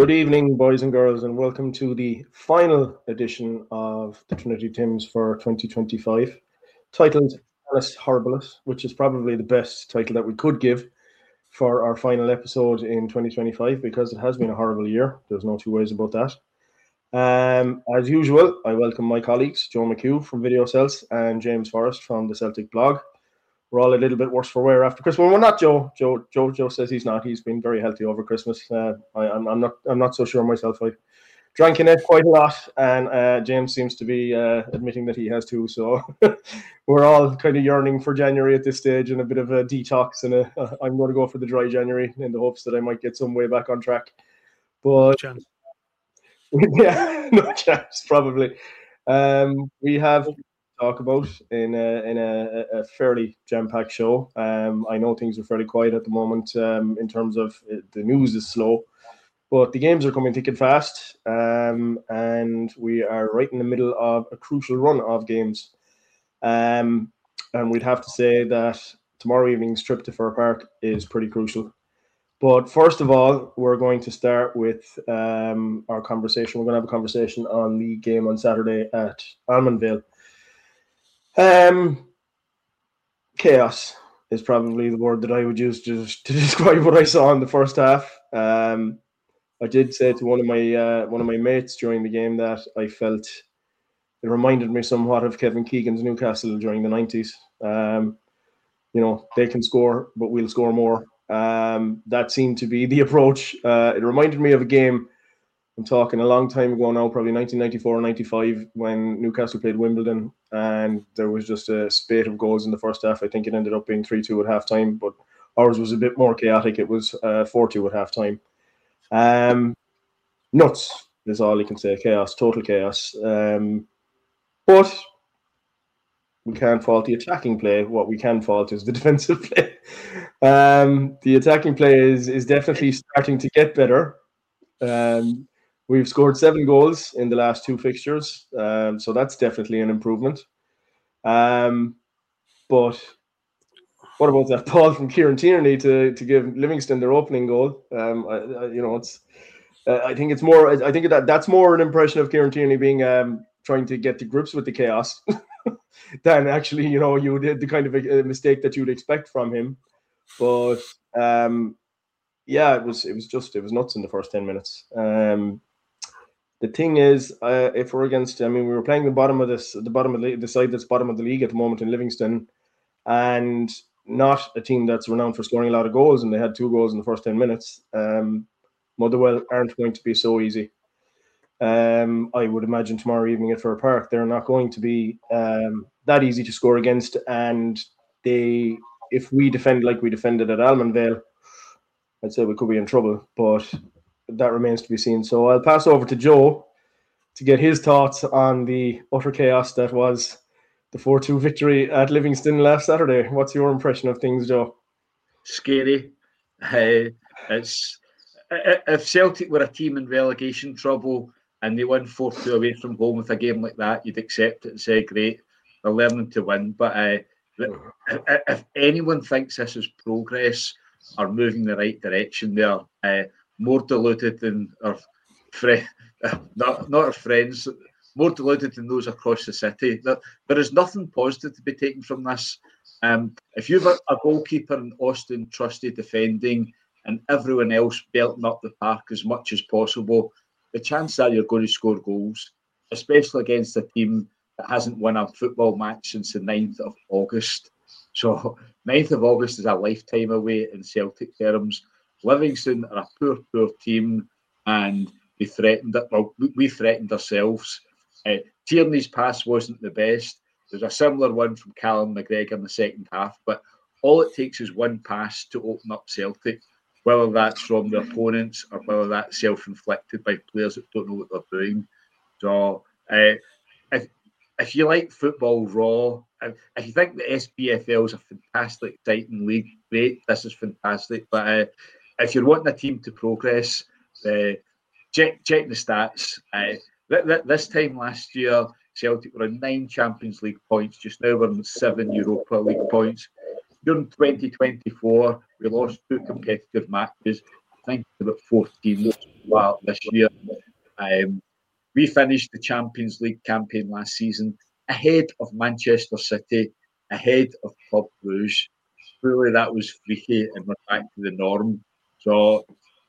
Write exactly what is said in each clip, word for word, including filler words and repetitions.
Good evening, boys and girls, and welcome to the final edition of the Trinity Tims for twenty twenty-five, titled Annus Horribilis, which is probably the best title that we could give for our final episode in twenty twenty-five, because it has been a horrible year. There's no two ways about that. Um, as usual, I welcome my colleagues, Joe McHugh from Video Cells and James Forrest from the Celtic blog. We're all a little bit worse for wear after Christmas. Well, we're not Joe. Joe Joe Joe says he's not. He's been very healthy over Christmas. Uh, I, I'm, I'm not. I'm not so sure myself. I drank in it quite a lot, and uh, James seems to be uh, admitting that he has too. So we're all kind of yearning for January at this stage, and a bit of a detox. And a, uh, I'm going to go for the dry January in the hopes that I might get some way back on track. But no chance. yeah, no chance. Probably. Um, we have. Talk about in a, in a, a fairly jam-packed show. Um, I know things are fairly quiet at the moment um, in terms of uh, the news is slow, but the games are coming thick and fast, um, and we are right in the middle of a crucial run of games. Um, and we'd have to say that tomorrow evening's trip to Fir Park is pretty crucial. But first of all, we're going to start with um, our conversation. We're going to have a conversation on the game on Saturday at Almondvale. Um, chaos is probably the word that I would use to, to describe what I saw in the first half. Um, I did say to one of my uh, one of my mates during the game that I felt it reminded me somewhat of Kevin Keegan's Newcastle during the nineties. Um, you know, they can score, but we'll score more. Um, that seemed to be the approach. Uh, it reminded me of a game. I'm talking a long time ago now, probably nineteen ninety-four or ninety-five, when Newcastle played Wimbledon, and there was just a spate of goals in the first half. I think it ended up being three two at halftime, but ours was a bit more chaotic. It was uh, four two at halftime. Um, nuts is all you can say. Chaos, total chaos. Um, but we can't fault the attacking play. What we can fault is the defensive play. Um, the attacking play is, is definitely starting to get better. Um, We've scored seven goals in the last two fixtures, um, so that's definitely an improvement. Um, but what about that ball from Kieran Tierney to, to give Livingston their opening goal? Um, I, I, you know, it's. Uh, I think it's more. I think that that's more an impression of Kieran Tierney being um, trying to get to grips with the chaos than actually, you know, you did the kind of a, a mistake that you'd expect from him. But um, yeah, it was. It was just. It was nuts in the first ten minutes. Um, The thing is, uh, if we're against, I mean, we were playing the bottom of this, the bottom of the, the side that's bottom of the league at the moment in Livingston, and not a team that's renowned for scoring a lot of goals, and they had two goals in the first ten minutes. Um, Motherwell aren't going to be so easy. Um, I would imagine tomorrow evening at Fir Park, they're not going to be um, that easy to score against, and they, if we defend like we defended at Almondvale, I'd say we could be in trouble, but that remains to be seen. So I'll pass over to Joe to get his thoughts on the utter chaos that was the four two victory at Livingston last Saturday. What's your impression of things, Joe? Scary. Uh, it's if Celtic were a team in relegation trouble and they won four two away from home with a game like that, you'd accept it and say, great, they're learning to win. But uh, if anyone thinks this is progress or moving the right direction, they're uh, more deluded than our friend, not, not our friends, more deluded than those across the city. There, there is nothing positive to be taken from this. Um, if you've a, a goalkeeper in Austin Trusty defending and everyone else belting up the park as much as possible, the chance that you're going to score goals, especially against a team that hasn't won a football match since the ninth of August. So ninth of August is a lifetime away in Celtic terms. Livingston are a poor, poor team, and we threatened it. Well, we threatened ourselves. Uh, Tierney's pass wasn't the best. There's a similar one from Callum McGregor in the second half, but all it takes is one pass to open up Celtic, whether that's from the opponents or whether that's self-inflicted by players that don't know what they're doing. So, uh, if if you like football raw, if, if you think the S P F L is a fantastic, exciting league, great, this is fantastic. But uh, if you're wanting a team to progress, uh, check check the stats. Uh, th- th- this time last year, Celtic were on nine Champions League points. Just now we're on seven Europa League points. During twenty twenty-four, we lost two competitive matches. I think about fourteen. well this year. Um, we finished the Champions League campaign last season ahead of Manchester City, ahead of Club Brugge. Clearly, that was freaky, and we're back to the norm. So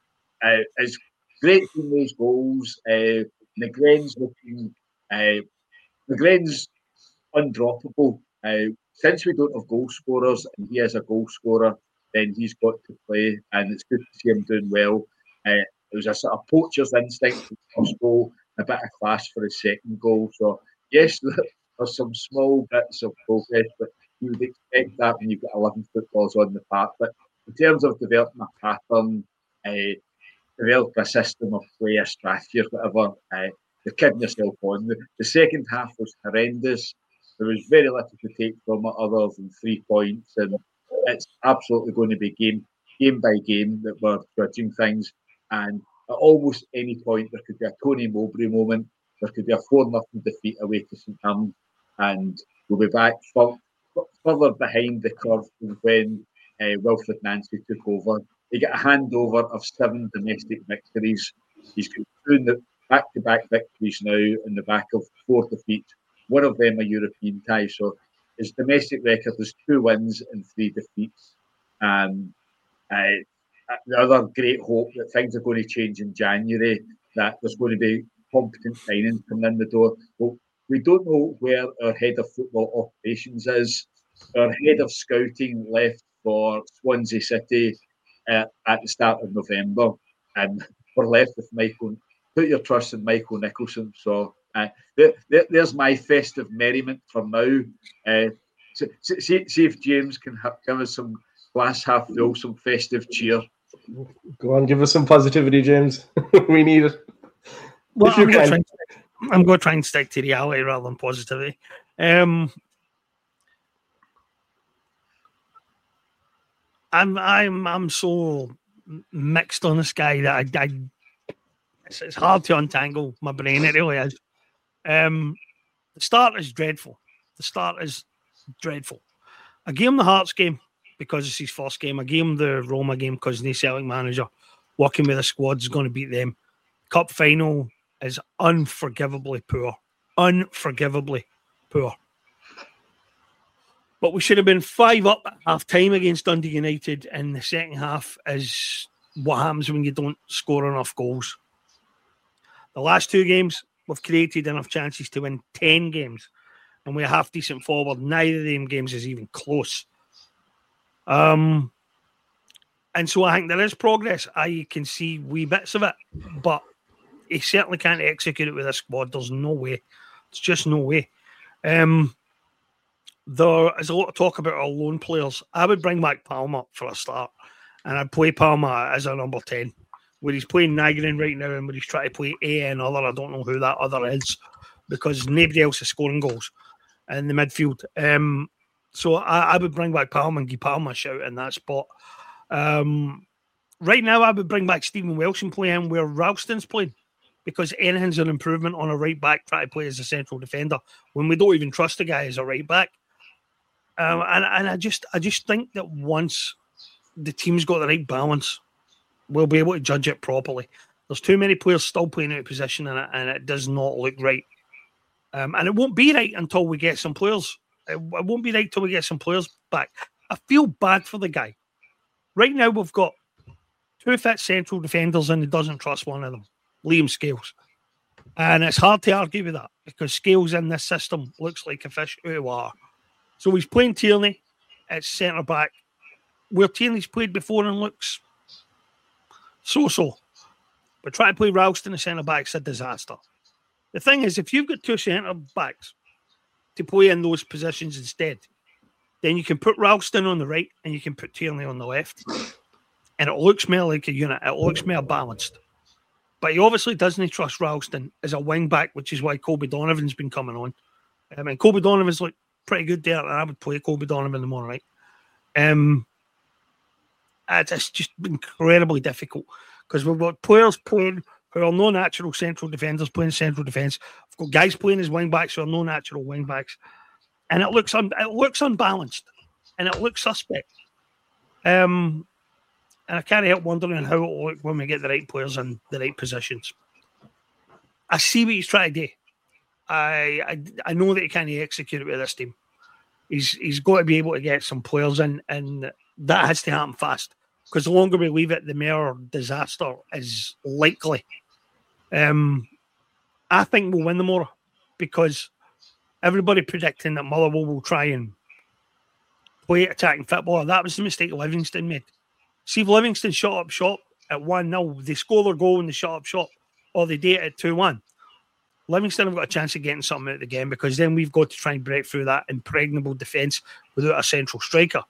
uh, it's great seeing those goals. Uh, McGrain's looking. Uh, McGrain's undroppable. Uh, since we don't have goal scorers and he is a goal scorer, then he's got to play, and it's good to see him doing well. Uh, it was a sort of poacher's instinct for the first goal, a bit of class for his second goal. So, yes, there's some small bits of progress, but you would expect that when you've got eleven footballers on the park. But in terms of developing a pattern, uh, develop a system of play, a strategy or whatever, uh, you're kidding yourself on. The, the second half was horrendous. There was very little to take from it other than three points, and it's absolutely going to be game game by game that we're judging things. And at almost any point, there could be a Tony Mowbray moment. There could be a four nothing defeat away to St Mirren, and we'll be back f- further behind the curve than when uh, Wilfred Nancy took over. He got a handover of seven domestic victories. He's got two back-to-back victories now in the back of four defeats. One of them a European tie. So his domestic record is two wins and three defeats. Um, uh, the other great hope that things are going to change in January, that there's going to be competent signings coming in the door. Well, we don't know where our head of football operations is. Our head of scouting left for Swansea City uh, at the start of November, and we're left with Michael. Put your trust in Michael Nicholson. So uh, there, there, there's my festive merriment for now. Uh, see, see, see if James can ha- give us some glass half full, some festive cheer. Go on, give us some positivity, James. We need it. Well, I'm going, stick, I'm going to try and stick to reality rather than positivity. Um, I'm I'm I'm so mixed on this guy that I, I it's, it's hard to untangle my brain. It really is. Um, the start is dreadful. The start is dreadful. I gave him the Hearts game because it's his first game. I gave him the Roma game because he's Celtic manager. Working with a squad is going to beat them. Cup final is unforgivably poor. Unforgivably poor. But we should have been five up at half time against Dundee United, and the second half is what happens when you don't score enough goals. The last two games, we've created enough chances to win ten games, and we're half decent forward. Neither of them games is even close. Um, and so I think there is progress. I can see wee bits of it, but he certainly can't execute it with a squad. There's no way. It's just no way. Um, there is a lot of talk about our lone players. I would bring back Palmer for a start, and I'd play Palmer as a number ten. Where he's playing Nygren right now and where he's trying to play A N other, I don't know who that other is, because nobody else is scoring goals in the midfield. Um, so I, I would bring back Palmer and give Palmer a shout in that spot. Um, right now, I would bring back Stephen Welsh and play him where Ralston's playing, because anything's an improvement on a right back trying to play as a central defender when we don't even trust the guy as a right back. Um, and, and I just I just think that once the team's got the right balance, we'll be able to judge it properly. There's too many players still playing out of position, and it, and it does not look right. Um, and it won't be right until we get some players. It, it won't be right until we get some players back. I feel bad for the guy. Right now, we've got two fit central defenders, and he doesn't trust one of them, Liam Scales. And it's hard to argue with that, because Scales in this system looks like a fish out of water. So he's playing Tierney at centre-back, where Tierney's played before and looks so-so. But trying to play Ralston as centre-back's a disaster. The thing is, if you've got two centre-backs to play in those positions instead, then you can put Ralston on the right and you can put Tierney on the left. And it looks more like a unit. It looks more balanced. But he obviously doesn't trust Ralston as a wing-back, which is why Kobe Donovan's been coming on. Um, and Kobe Donovan's looked pretty good there, and I would play Kobe Donovan tomorrow night. Um, it's just incredibly difficult because we've got players playing who are no natural central defenders playing central defence. We've got guys playing as wing backs who are no natural wing backs, and it looks un- it looks unbalanced and it looks suspect. Um, and I can't help wondering how it'll look when we get the right players in the right positions. I see what he's trying to do. I I, I know that he can't execute it with this team. He's he's got to be able to get some players in, and that has to happen fast. Because the longer we leave it, the more disaster is likely. Um, I think we'll win the Mora because everybody predicting that Motherwell will try and play attacking football. That was the mistake Livingston made. See if Livingston shut up shop at one nil, they score their goal and they shut up shop, or they did it at two one. Livingston have got a chance of getting something out of the game because then we've got to try and break through that impregnable defence without a central striker.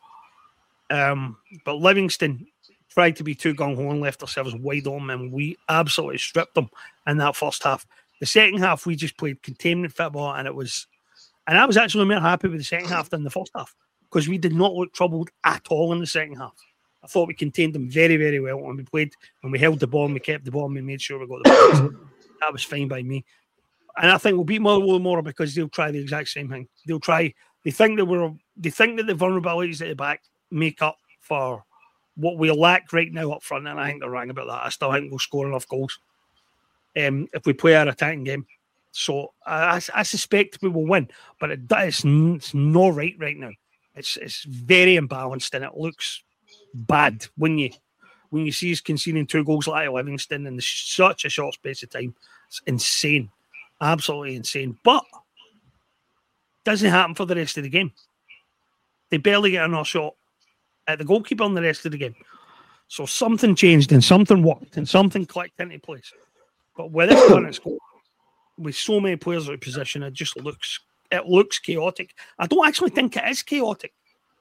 Um, but Livingston tried to be too gung-ho and left ourselves wide on, and we absolutely stripped them in that first half. The second half, we just played containment football, and it was, and I was actually more happy with the second half than the first half because we did not look troubled at all in the second half. I thought we contained them very, very well when we played, when we held the ball, and we kept the ball, and we made sure we got the ball. That was fine by me. And I think we'll beat Motherwell more because they'll try the exact same thing. They'll try. They think that we're. They think that the vulnerabilities at the back make up for what we lack right now up front, and I think they're wrong about that. I still think we'll score enough goals um, if we play our attacking game. So I, I suspect we will win, but it, it's, it's not right right now. It's it's very imbalanced, and it looks bad when you when you see us conceding two goals like Livingston in such a short space of time. It's insane. Absolutely insane. But doesn't happen for the rest of the game. They barely get another shot at the goalkeeper in the rest of the game. So something changed and something worked and something clicked into place. But with this one, it's with so many players out of position, it just looks it looks chaotic. I don't actually think it is chaotic.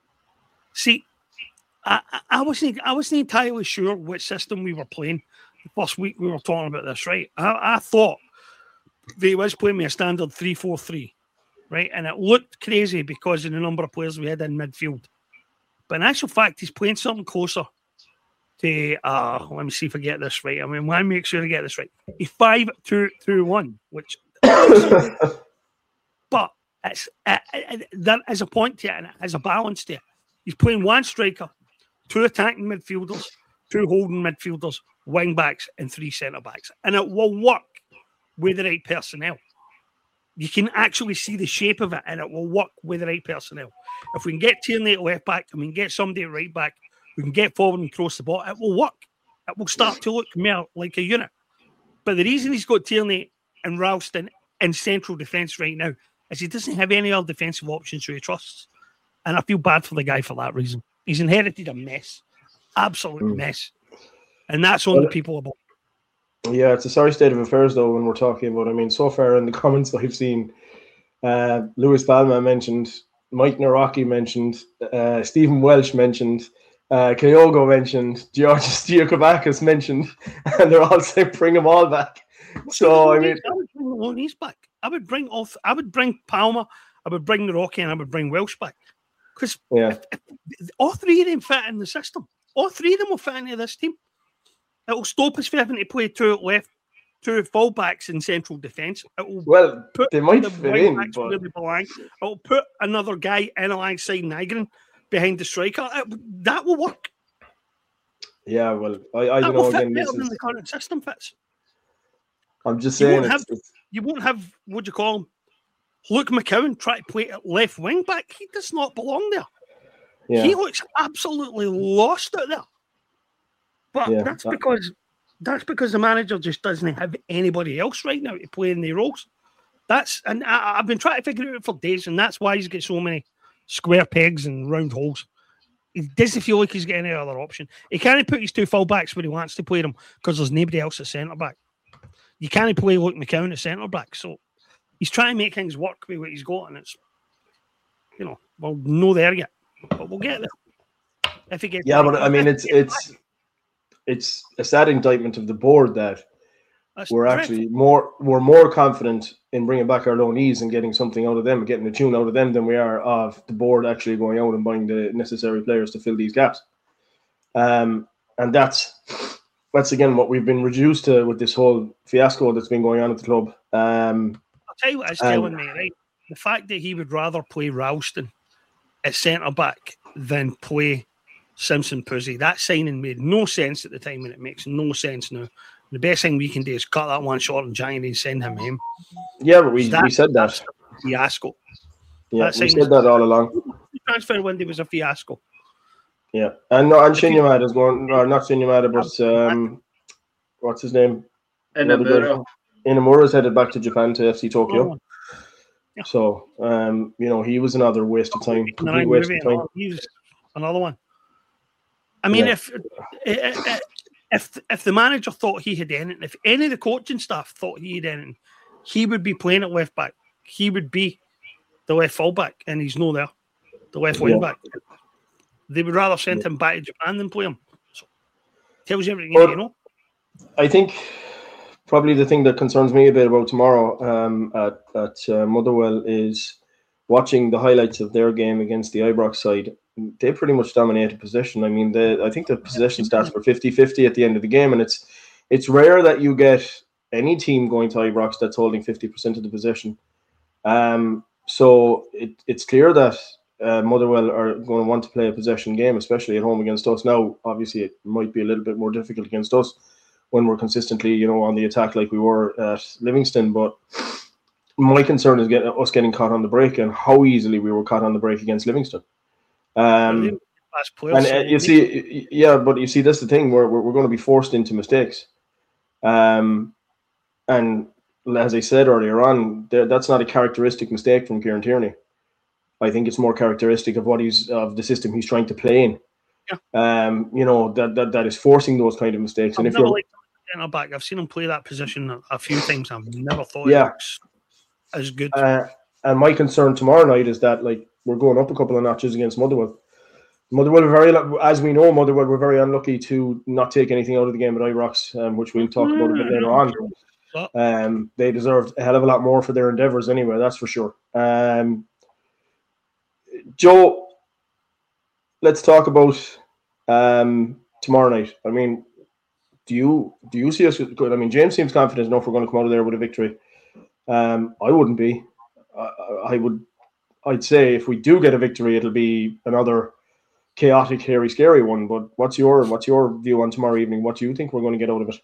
See, I, I wasn't I wasn't entirely sure which system we were playing the first week we were talking about this, right? I, I thought they was playing me a standard three four three, right? And it looked crazy because of the number of players we had in midfield. But in actual fact, he's playing something closer to, uh, let me see if I get this right. I mean, I make sure I get this right. He's five two two one, which, but it's, uh, it, there is a point to it and it has a balance to it. He's playing one striker, two attacking midfielders, two holding midfielders, wing backs, and three centre backs. And it will work with the right personnel. You can actually see the shape of it, and it will work with the right personnel. If we can get Tierney at left back and we can get somebody at right back, we can get forward and cross the ball, it will work. It will start to look more like a unit. But the reason he's got Tierney and Ralston in central defence right now is he doesn't have any other defensive options who he trusts. And I feel bad for the guy for that reason. He's inherited a mess. Absolute mm. mess. And that's on well, the people above. Yeah, it's a sorry state of affairs, though, when we're talking about, I mean, so far in the comments I've seen, uh, Lewis Palma mentioned, Mike Naraki mentioned, uh, Stephen Welsh mentioned, uh, Kyogo mentioned, George Stiakobakis mentioned, and they're all saying bring them all back. So, I mean... I would bring the Loney's back. I would bring off. I would bring Palma, I would bring Naraki, and I would bring Welsh back. Because yeah. all three of them fit in the system. All three of them will fit into this team. It'll stop us from having to play two left, two fullbacks in central defence. It'll well, put they might the fit in, but... where they belong. It'll put another guy in alongside Nygren behind the striker. It, that will work. Yeah, well, I, I that don't know. Fit Again, better this than is... the current system fits. I'm just You saying, won't, it's, have, it's... you won't have what do you call him? Luke McCowan try to play at left wing back. He does not belong there. Yeah. He looks absolutely lost out there. But yeah, that's that... because that's because the manager just doesn't have anybody else right now to play in the roles. That's and I, I've been trying to figure it out for days, and that's why he's got so many square pegs and round holes. He doesn't feel like he's getting any other option. He can't put his two full backs where he wants to play them because there's nobody else at centre back. You can't play Luke McCowan at centre back, so he's trying to make things work with what he's got, and it's you know well no there yet, but we'll get there if he gets. Yeah, but I mean it's it's. It's a sad indictment of the board that That's we're dreadful. actually more we're more confident in bringing back our loanees and getting something out of them, getting a tune out of them than we are of the board actually going out and buying the necessary players to fill these gaps. Um, and that's that's again what we've been reduced to with this whole fiasco that's been going on at the club. Um, I'll tell you what it's um, telling me, right? The fact that he would rather play Ralston at centre back than play Simpson Puzzy. That signing made no sense at the time, and it makes no sense now. The best thing we can do is cut that one short and January and send him home. Yeah, but we, that, we said that. That's a fiasco. Yeah, that we said that all along. The transfer window was a fiasco. Yeah, and no, and Shinya Yamada is going, or not Shinya Yamada, but um, what's his name? Inamura. Inamura's headed back to Japan to F C Tokyo. Yeah. So, um, you know, he was another waste of time. Complete waste of time. He's another one. I mean, yeah. if if if the manager thought he had anything, if any of the coaching staff thought he had anything, he would be playing at left back. He would be the left fullback, and he's no there. The left wing yeah. back. They would rather send him back to Japan than play him. So, tells you everything, but you know. I think probably the thing that concerns me a bit about tomorrow um, at, at uh, Motherwell is watching the highlights of their game against the Ibrox side. They pretty much dominated possession. I mean, the, I think the possession stats were fifty-fifty at the end of the game, and it's it's rare that you get any team going to Ibrox that's holding fifty percent of the possession. Um, so it, it's clear that uh, Motherwell are going to want to play a possession game, especially at home against us. Now, obviously, it might be a little bit more difficult against us when we're consistently, you know, on the attack like we were at Livingston. But my concern is getting us getting caught on the break and how easily we were caught on the break against Livingston. Um, and uh, you see, yeah, but you see, that's the thing. We're we're going to be forced into mistakes. Um, and as I said earlier on, that's not a characteristic mistake from Kieran Tierney. I think it's more characteristic of what he's of the system he's trying to play in. Yeah. Um, you know, that that that is forcing those kind of mistakes. I've and if never you're liked him back, I've seen him play that position a few times. I've never thought yeah. it looks as good. Uh, and my concern tomorrow night is that, like, we're going up a couple of notches against Motherwell. Motherwell are very, as we know, Motherwell were very unlucky to not take anything out of the game at Ibrox, um, which we'll talk about a bit later on. Um, they deserved a hell of a lot more for their endeavours anyway, that's for sure. Um, Joe, let's talk about um, tomorrow night. I mean, do you do you see us good? I mean, James seems confident enough we're going to come out of there with a victory. Um, I wouldn't be. I, I would. I'd say if we do get a victory, it'll be another chaotic, hairy, scary one. But what's your what's your view on tomorrow evening? What do you think we're going to get out of it?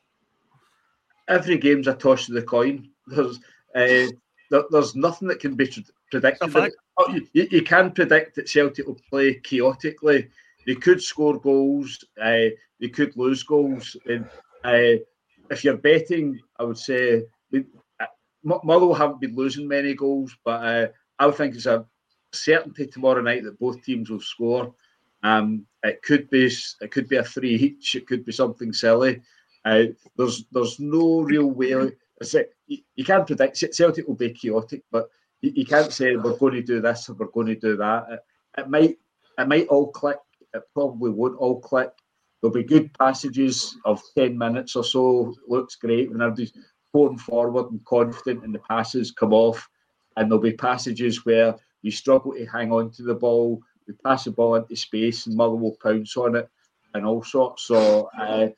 Every game's a toss of the coin. There's uh, there, there's nothing that can be predicted. Oh, you, you can predict that Celtic will play chaotically. They could score goals. Uh, they could lose goals. And uh, if you're betting, I would say uh, Motherwell haven't been losing many goals, but uh, I would think it's a certainty tomorrow night that both teams will score. Um, it could be it could be a three each. It could be something silly. Uh, there's there's no real way. You, you can't predict. Celtic will be chaotic, but you, you can't say we're going to do this or we're going to do that. It, it might it might all click. It probably won't all click. There'll be good passages of ten minutes or so. Looks great when everybody's going forward and confident, and the passes come off. And there'll be passages where you struggle to hang on to the ball. We pass the ball into space, and Motherwell will pounce on it, and all sorts. So, uh,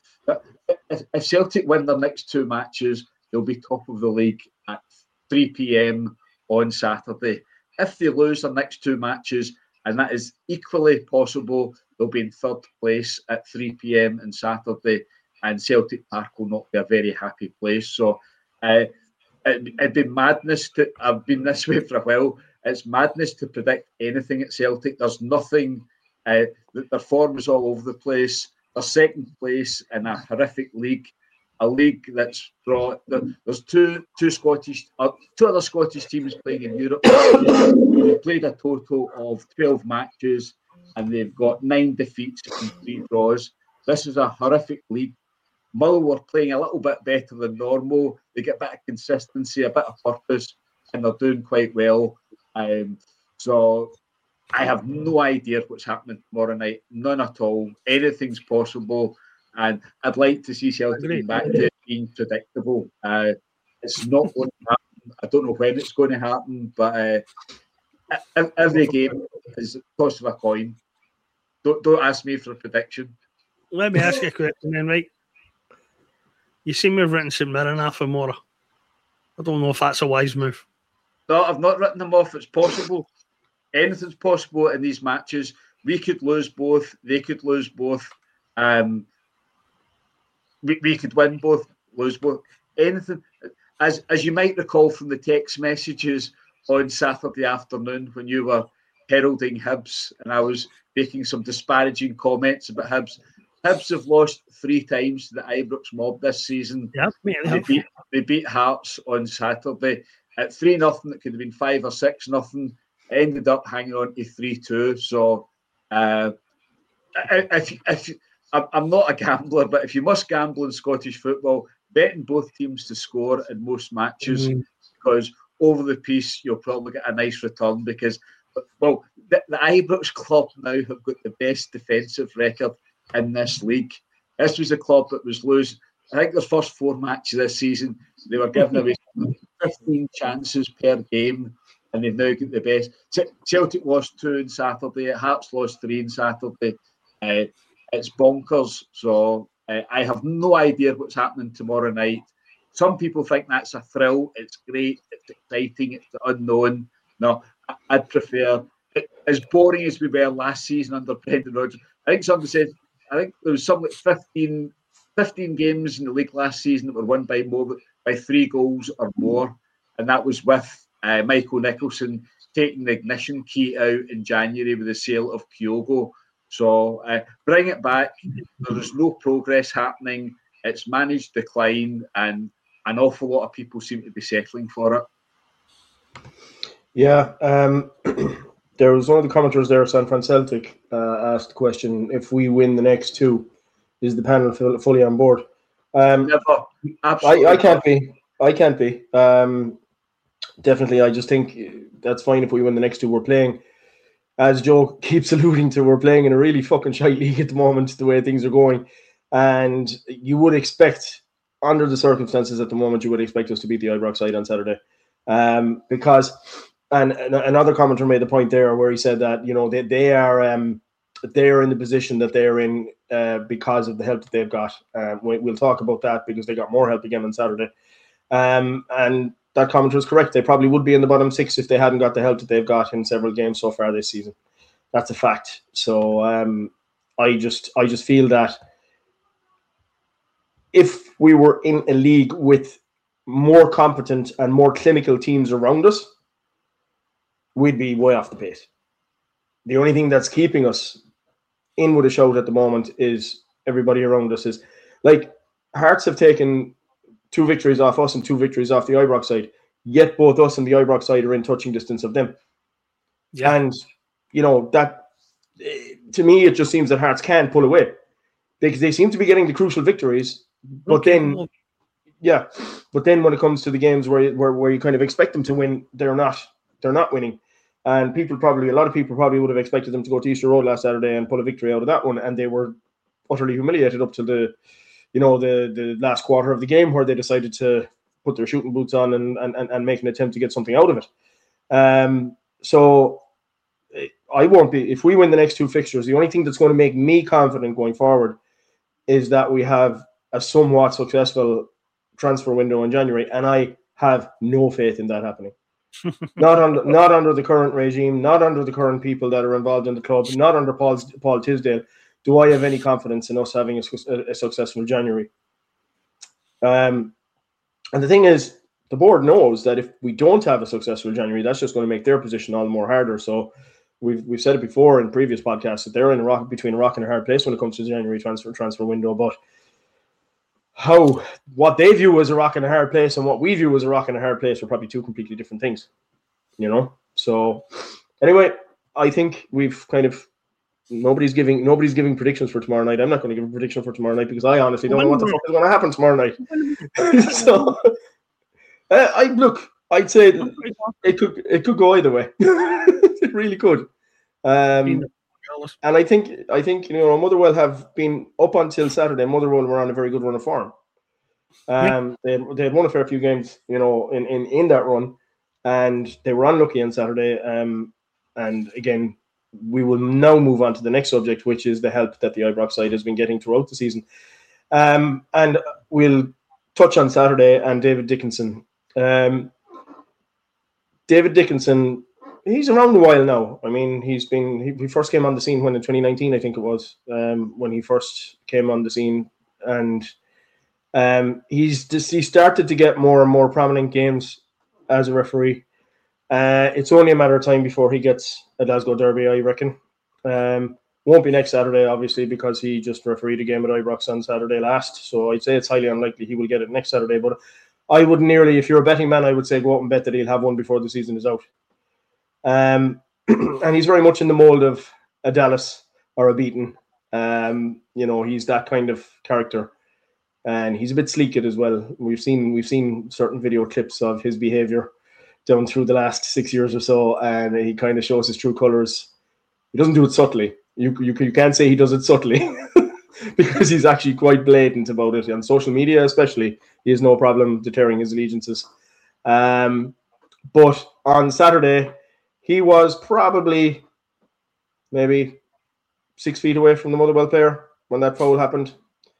if, if Celtic win their next two matches, they'll be top of the league at three p.m. on Saturday. If they lose their next two matches, and that is equally possible, they'll be in third place at three p.m. on Saturday, and Celtic Park will not be a very happy place. So, uh, it, it'd be madness to. I've been this way for a while. It's madness to predict anything at Celtic. There's nothing. Uh, their form is all over the place. They're second place in a horrific league, a league that's brought. There's two two Scottish, uh, two other Scottish teams playing in Europe. They've played a total of twelve matches, and they've got nine defeats and three draws. This is a horrific league. Motherwell were playing a little bit better than normal. They get a bit of consistency, a bit of purpose, and they're doing quite well. Um, so I have no idea what's happening tomorrow night. None at all. Anything's possible. And I'd like to see Celtic getting back to being predictable. Uh, it's not going to happen. I don't know when it's going to happen, but uh, every game is a toss of a coin. Don't, don't ask me for a prediction. Let me ask you a question then, right? You seem to have written St Mirren off Mora. I don't know if that's a wise move. No, I've not written them off. It's possible. Anything's possible in these matches. we could lose both, they could lose both, um, we, we could win both, lose both. Anything, as as you might recall from the text messages on Saturday afternoon when you were heralding Hibs and I was making some disparaging comments about Hibs. Hibs have lost three times to the Ibrox mob this season. Yeah, mate, they, they, beat, they beat Hearts on Saturday at three nothing. It could have been five or six nothing. Ended up hanging on to three two. So, uh, if, if I'm not a gambler, but if you must gamble in Scottish football, betting both teams to score in most matches, mm. because over the piece you'll probably get a nice return. Because, well, the, the Ibrox club now have got the best defensive record in this league. This was a club that was losing. I think their first four matches this season, they were giving away fifteen chances per game, and they've now got the best. Celtic lost two on Saturday. Hearts lost three on Saturday. Uh, it's bonkers. So uh, I have no idea what's happening tomorrow night. Some people think that's a thrill. It's great. It's exciting. It's the unknown. No, I'd prefer, as boring as we were last season under Brendan Rodgers. I think somebody said, I think there was something like fifteen, fifteen games in the league last season that were won by more by three goals or more, and that was with uh, Michael Nicholson taking the ignition key out in January with the sale of Kyogo. So uh, bring it back. There is no progress happening. It's managed decline, and an awful lot of people seem to be settling for it. Yeah, um, there was one of the commenters there, San Fran Celtic, uh, asked the question, if we win the next two, is the panel fully on board? Um, Never. Absolutely. I, I can't be. I can't be. Um, definitely, I just think that's fine if we win the next two. We're playing, as Joe keeps alluding to, we're playing in a really fucking shite league at the moment, the way things are going. And you would expect, under the circumstances at the moment, you would expect us to beat the Ibrox side on Saturday. Um, because... And another commenter made the point there where he said that, you know, they, they are um, they are in the position that they're in uh, because of the help that they've got. Um, we, we'll talk about that because they got more help again on Saturday. Um, and that commenter is correct. They probably would be in the bottom six if they hadn't got the help that they've got in several games so far this season. That's a fact. So um, I just I just feel that if we were in a league with more competent and more clinical teams around us, we'd be way off the pace. The only thing that's keeping us in with a shout at the moment is everybody around us is like Hearts have taken two victories off us and two victories off the Ibrox side, yet both us and the Ibrox side are in touching distance of them. Yeah. And, you know, that to me, it just seems that Hearts can't pull away because they seem to be getting the crucial victories, but okay. then, yeah, but then when it comes to the games where, where, where you kind of expect them to win, they're not. They're not winning. And people probably, a lot of people probably would have expected them to go to Easter Road last Saturday and pull a victory out of that one. And they were utterly humiliated up to the, you know, the, the last quarter of the game where they decided to put their shooting boots on and, and, and make an attempt to get something out of it. Um, so I won't be, if we win the next two fixtures, the only thing that's going to make me confident going forward is that we have a somewhat successful transfer window in January. And I have no faith in that happening. not under not under the current regime, not under the current people that are involved in the club, not under Paul, Paul Tisdale, do I have any confidence in us having a, a, a successful January. Um, and the thing is, the board knows that if we don't have a successful January, that's just going to make their position all the more harder. So we've we've said it before in previous podcasts that they're in a rock between a rock and a hard place when it comes to the January transfer transfer window. But how what they view as a rock and a hard place and what we view as a rock and a hard place are probably two completely different things, you know. So anyway, I think we've kind of nobody's giving nobody's giving predictions for tomorrow night. I'm not going to give a prediction for tomorrow night because I honestly don't know what the fuck is going to happen tomorrow night. so uh, I look, I'd say it could it could go either way. It really could. Um, And I think, I think you know, Motherwell have been up until Saturday. Motherwell were on a very good run of form. Um, yeah. they they had won a fair few games, you know, in, in, in that run, and they were unlucky on Saturday. Um, and again, we will now move on to the next subject, which is the help that the Ibrox side has been getting throughout the season. Um, and we'll touch on Saturday and David Dickinson. Um, David Dickinson he's around a while now. I mean, he's been he, he first came on the scene when in twenty nineteen, I think it was, um, when he first came on the scene, and um, he's just he started to get more and more prominent games as a referee. Uh, it's only a matter of time before he gets a Glasgow Derby, I reckon. Um, won't be next Saturday, obviously, because he just refereed a game at Ibrox on Saturday last. So I'd say it's highly unlikely he will get it next Saturday. But I would nearly, if you're a betting man, I would say go out and bet that he'll have one before the season is out. Um, and he's very much in the mold of a Dallas or a Beaton. Um, you know, he's that kind of character, and he's a bit sleeked as well. We've seen we've seen certain video clips of his behaviour down through the last six years or so, and he kind of shows his true colours. He doesn't do it subtly. You you, you can't say he does it subtly because he's actually quite blatant about it. On social media especially, he has no problem deterring his allegiances. Um, but on Saturday, he was probably maybe six feet away from the Motherwell player when that foul happened.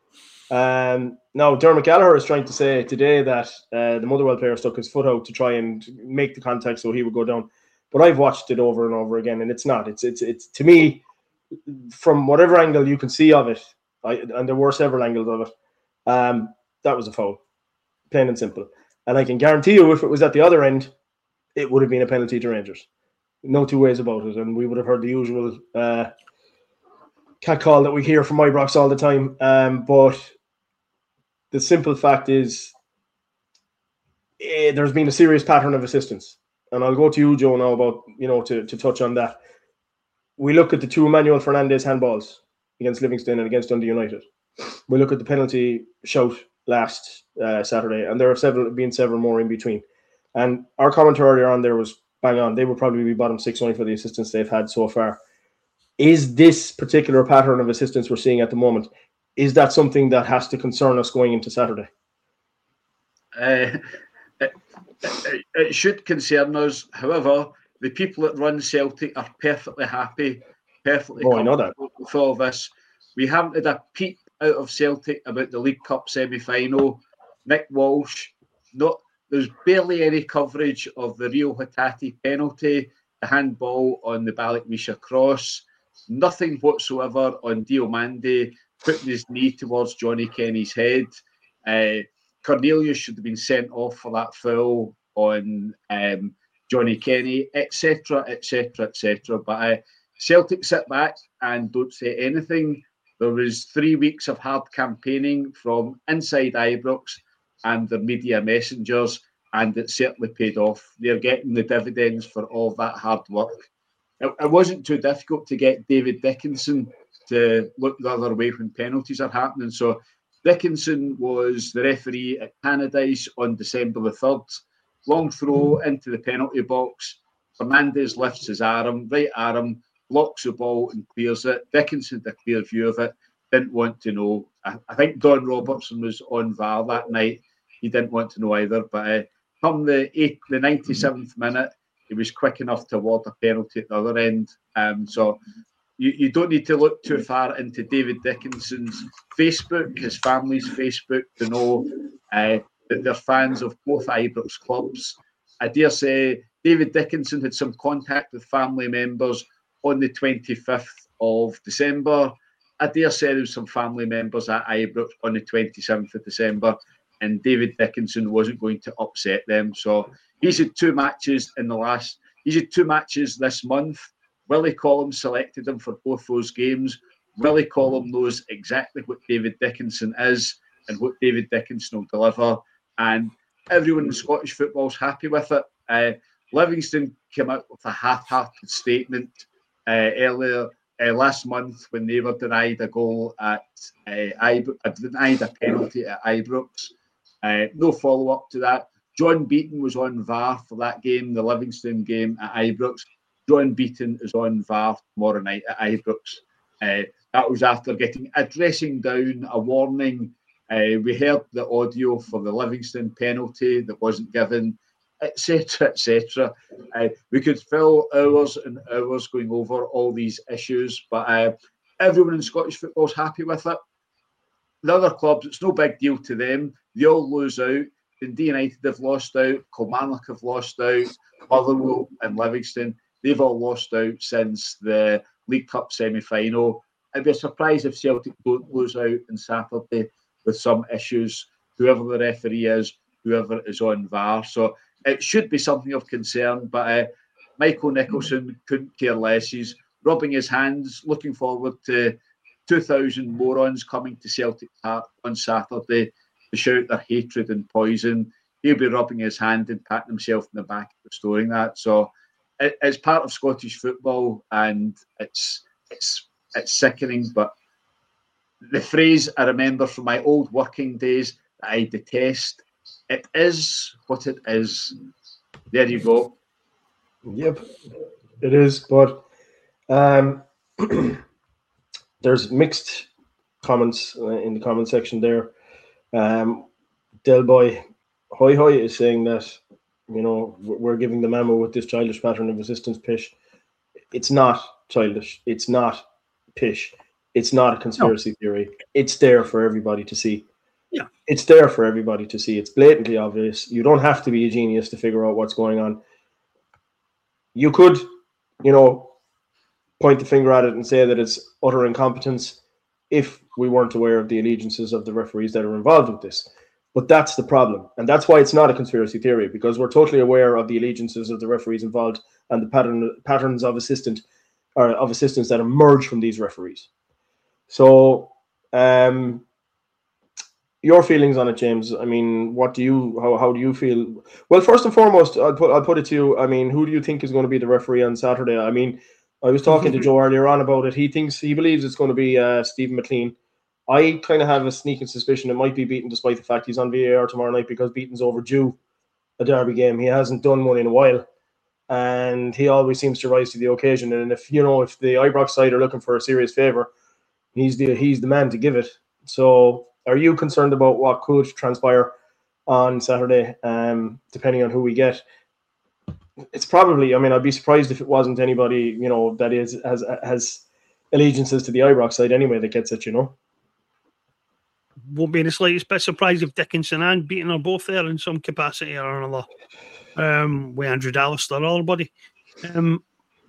Um, now, Dermot Gallagher is trying to say today that uh, the Motherwell player stuck his foot out to try and make the contact so he would go down. But I've watched it over and over again, and it's not. It's it's it's to me, from whatever angle you can see of it, I, and there were several angles of it, um, that was a foul, plain and simple. And I can guarantee you, if it was at the other end, it would have been a penalty to Rangers. No two ways about it, and we would have heard the usual uh, cat call that we hear from Ibrox all the time. Um, but the simple fact is, eh, there's been a serious pattern of assistance. And I'll go to you, Joe, now about, you know, to, to touch on that. We look at the two Manuel Fernandes handballs against Livingston and against Dundee United. We look at the penalty shout last uh, Saturday, and there have several been several more in between. And our commentary earlier on there was bang on. They would probably be bottom six only for the assistance they've had so far. Is this particular pattern of assistance we're seeing at the moment, is that something that has to concern us going into Saturday? Uh, it, it, it should concern us. However, the people that run Celtic are perfectly happy, perfectly oh, I know that. with all this. We haven't had a peep out of Celtic about the League Cup semi-final. Nick Walsh, not there's barely any coverage of the Rio Hatate penalty, the handball on the Balak-Misha cross. Nothing whatsoever on Diomande putting his knee towards Johnny Kenny's head. Uh, Cornelius should have been sent off for that foul on um, Johnny Kenny, et cetera, et cetera, et cetera. But uh, Celtic sit back and don't say anything. There was three weeks of hard campaigning from inside Ibrox and the media messengers, and it certainly paid off. They're getting the dividends for all that hard work. It, it wasn't too difficult to get David Dickinson to look the other way when penalties are happening. So Dickinson was the referee at Tannadice on December the third. Long throw into the penalty box. Fernandes lifts his arm, right arm, blocks the ball and clears it. Dickinson had a clear view of it, didn't want to know. I, I think Don Robertson was on V A R that night. He didn't want to know either. But uh, come the eighth, the ninety-seventh minute, he was quick enough to award a penalty at the other end. Um, so you, you don't need to look too far into David Dickinson's Facebook, his family's Facebook, to know uh, that they're fans of both Ibrox clubs. I dare say David Dickinson had some contact with family members on the twenty-fifth of December. I dare say there was some family members at Ibrox on the twenty-seventh of December, and David Dickinson wasn't going to upset them. So he's had two matches in the last, he's had two matches this month. Willie Collum selected him for both those games. Willie Collum knows exactly what David Dickinson is and what David Dickinson will deliver. And everyone in Scottish football is happy with it. Uh, Livingston came out with a half-hearted statement uh, earlier uh, last month when they were denied a goal at uh, Ibrox, uh, denied a penalty at Ibrox. Uh, no follow-up to that. John Beaton was on V A R for that game, the Livingston game at Ibrox. John Beaton is on V A R tomorrow night at Ibrox. Uh, that was after getting a dressing down, a warning. Uh, we heard the audio for the Livingston penalty that wasn't given, et cetera, et cetera. Uh, we could fill hours and hours going over all these issues, but uh, everyone in Scottish football is happy with it. The other clubs, it's no big deal to them. They all lose out. Dundee United have lost out. Kilmarnock have lost out. Motherwell and Livingston. they've all lost out since the League Cup semi-final. I'd be surprised if Celtic don't lose out on Saturday with some issues, whoever the referee is, whoever is on V A R. So it should be something of concern, but uh, Michael Nicholson couldn't care less. He's rubbing his hands, looking forward to two thousand morons coming to Celtic Park on Saturday to shout their hatred and poison. He'll be rubbing his hand and patting himself in the back for restoring that. So it, it's part of Scottish football, and it's it's it's sickening. But the phrase I remember from my old working days that I detest, it is what it is. There you go. Yep, it is. But um, there's mixed comments in the comment section there. Um, Del Boy Hoy Hoy is saying that, you know, we're giving the memo with this childish pattern of assistance pish. It's not childish. It's not pish. It's not a conspiracy no. theory. It's there for everybody to see. Yeah, it's there for everybody to see. It's blatantly obvious. You don't have to be a genius to figure out what's going on. You could, you know, point the finger at it and say that it's utter incompetence if we weren't aware of the allegiances of the referees that are involved with this. But that's the problem. And that's why it's not a conspiracy theory, because we're totally aware of the allegiances of the referees involved and the pattern patterns of assistant or of assistance that emerge from these referees. So um your feelings on it, James. I mean, what do you how how do you feel? Well, first and foremost, I'll put I'll put it to you. I mean, who do you think is going to be the referee on Saturday? I mean, I was talking to Joe earlier on about it. He thinks he believes it's going to be uh, Stephen McLean. I kind of have a sneaking suspicion it might be Beaton, despite the fact he's on V A R tomorrow night, because Beaton's overdue a derby game. He hasn't done one in a while, and he always seems to rise to the occasion. And if you know if the Ibrox side are looking for a serious favour, he's the he's the man to give it. So, are you concerned about what could transpire on Saturday, um, depending on who we get? It's probably, I mean, I'd be surprised if it wasn't anybody, you know, that is has has allegiances to the Ibrox side anyway that gets it, you know. Won't be the slightest bit surprised if Dickinson and Beaton are both there in some capacity or another. Um, with Andrew Dallas or other buddy. Um,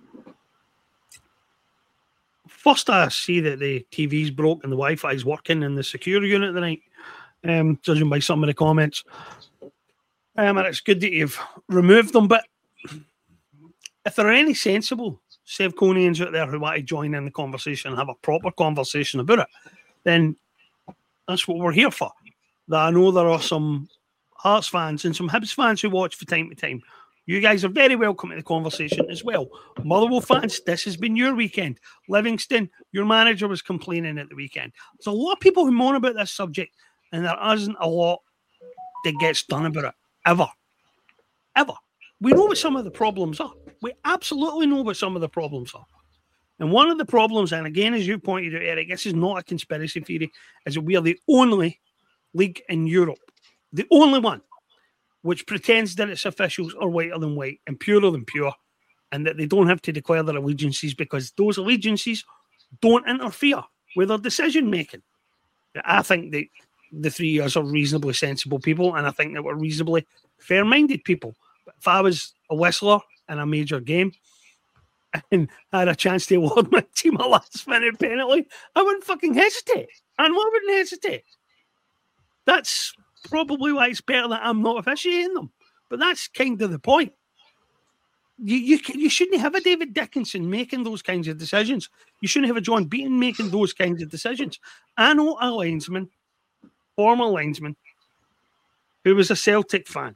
first, I see that the T V's broke and the Wi-Fi is working in the secure unit tonight, um, judging by some of the comments. Um, and it's good that you've removed them, but if there are any sensible Sevconians out there who want to join in the conversation and have a proper conversation about it, then that's what we're here for. That I know there are some Hearts fans and some Hibs fans who watch from time to time. You guys are very welcome to the conversation as well. Motherwell fans, this has been your weekend. Livingston, your manager was complaining at the weekend. There's a lot of people who moan about this subject, and there isn't a lot that gets done about it. Ever. Ever. We know what some of the problems are. We absolutely know what some of the problems are. And one of the problems, and again, as you pointed out, Eric, this is not a conspiracy theory, is that we are the only league in Europe, the only one, which pretends that its officials are whiter than white and purer than pure, and that they don't have to declare their allegiances because those allegiances don't interfere with their decision-making. I think that the three of us are reasonably sensible people, and I think that we're reasonably fair-minded people. But if I was a whistler in a major game and had a chance to award my team a last-minute penalty, I wouldn't fucking hesitate. And why wouldn't hesitate? That's probably why it's better that I'm not officiating them. But that's kind of the point. You, you you shouldn't have a David Dickinson making those kinds of decisions. You shouldn't have a John Beaton making those kinds of decisions. I know a linesman, former linesman, who was a Celtic fan.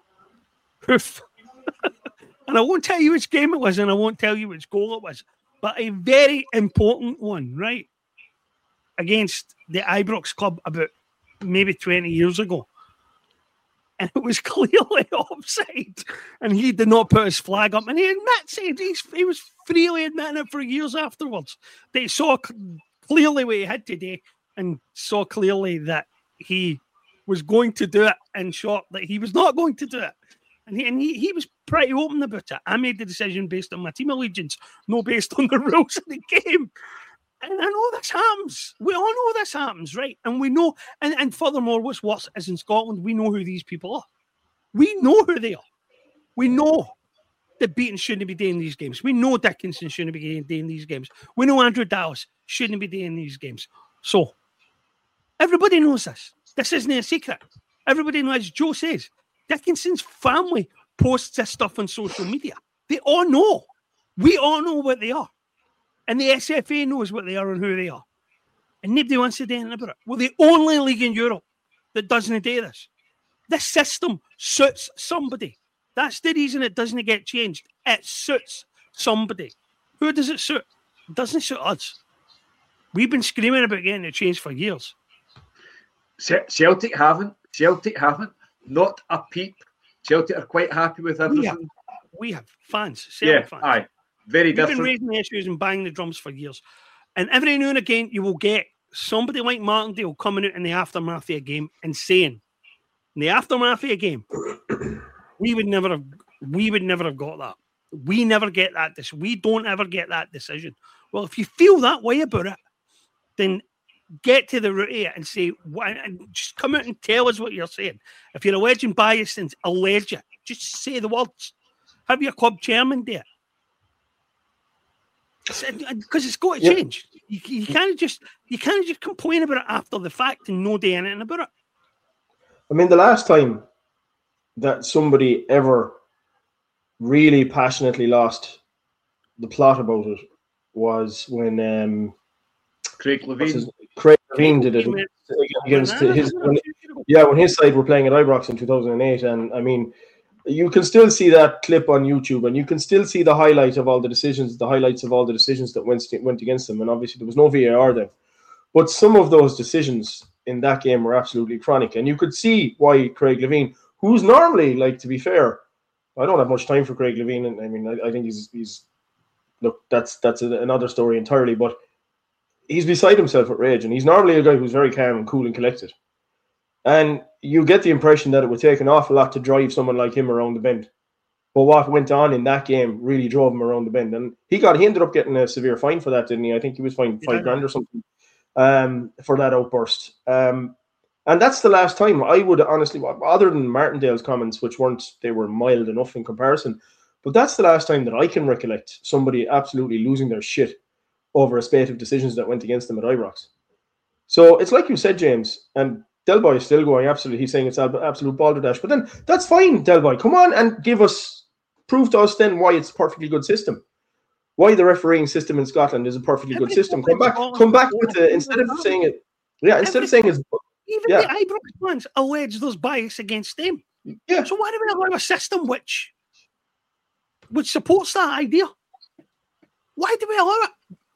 And I won't tell you which game it was, and I won't tell you which goal it was, but a very important one, right? Against the Ibrox club about maybe twenty years ago. And it was clearly offside. And he did not put his flag up. And he admits it. He's, he was freely admitting it for years afterwards. That he saw clearly what he had today and saw clearly that he was going to do it and shot that he was not going to do it. And he, and he, he was pretty open about it. I made the decision based on my team allegiance, not based on the rules of the game. And I know this happens. We all know this happens, right? And we know, and, and furthermore, what's worse is in Scotland, we know who these people are. We know who they are. We know that Beaton shouldn't be doing these games. We know Dickinson shouldn't be doing these games. We know Andrew Dallas shouldn't be doing these games. So everybody knows this. This isn't a secret. Everybody knows, as Joe says, Dickinson's family posts this stuff on social media. They all know. We all know what they are. And the S F A knows what they are and who they are. And nobody wants to do anything about it. We're the only league in Europe that doesn't do this. This system suits somebody. That's the reason it doesn't get changed. It suits somebody. Who does it suit? It doesn't suit us. We've been screaming about getting it changed for years. Celtic haven't. Celtic haven't. Not a peep. Celtic are quite happy with everything. We have, we have fans. Celtic yeah, fans. Aye. Very We've different. been raising issues and banging the drums for years. And every now and again, you will get somebody like Martindale coming out in the aftermath of a game and saying, in the aftermath of a game, we would never have, we would never have got that. We never get that. This we don't ever get that decision. Well, if you feel that way about it, then get to the root of it and say, and just come out and tell us what you're saying. If you're alleging bias, then allege it. Just say the words. Have your club chairman do it. Because it's got to yep. change. You, you can't just you can't just complain about it after the fact and no do anything about it. I mean, the last time that somebody ever really passionately lost the plot about it was when um, Craig Levein. Craig Levein did it against his. Yeah, when his side were playing at Ibrox in two thousand eight, and I mean, you can still see that clip on YouTube, and you can still see the highlight of all the decisions, the highlights of all the decisions that went went against them. And obviously, there was no V A R then, but some of those decisions in that game were absolutely chronic, and you could see why Craig Levein, who's normally, like, to be fair, I don't have much time for Craig Levein, and I mean, I, I think he's he's look, that's that's a, another story entirely, but he's beside himself with rage, and he's normally a guy who's very calm and cool and collected. And you get the impression that it would take an awful lot to drive someone like him around the bend. But what went on in that game really drove him around the bend. And he got he ended up getting a severe fine for that, didn't he? I think he was fined five yeah. grand or something um, for that outburst. Um, and that's the last time I would honestly, other than Martindale's comments, which weren't, they were mild enough in comparison, but that's the last time that I can recollect somebody absolutely losing their shit over a spate of decisions that went against them at Ibrox. So it's like you said, James, and Del Boy is still going, absolutely. He's saying it's absolute balderdash. But then that's fine, Del Boy. Come on and give us, prove to us then why it's a perfectly good system. Why the refereeing system in Scotland is a perfectly good system. Come back, come back with the, instead of saying it, yeah, instead of saying it's, even yeah. the Ibrox ones allege there's bias against them. Yeah. So why do we allow a system which, which supports that idea? Why do we allow it?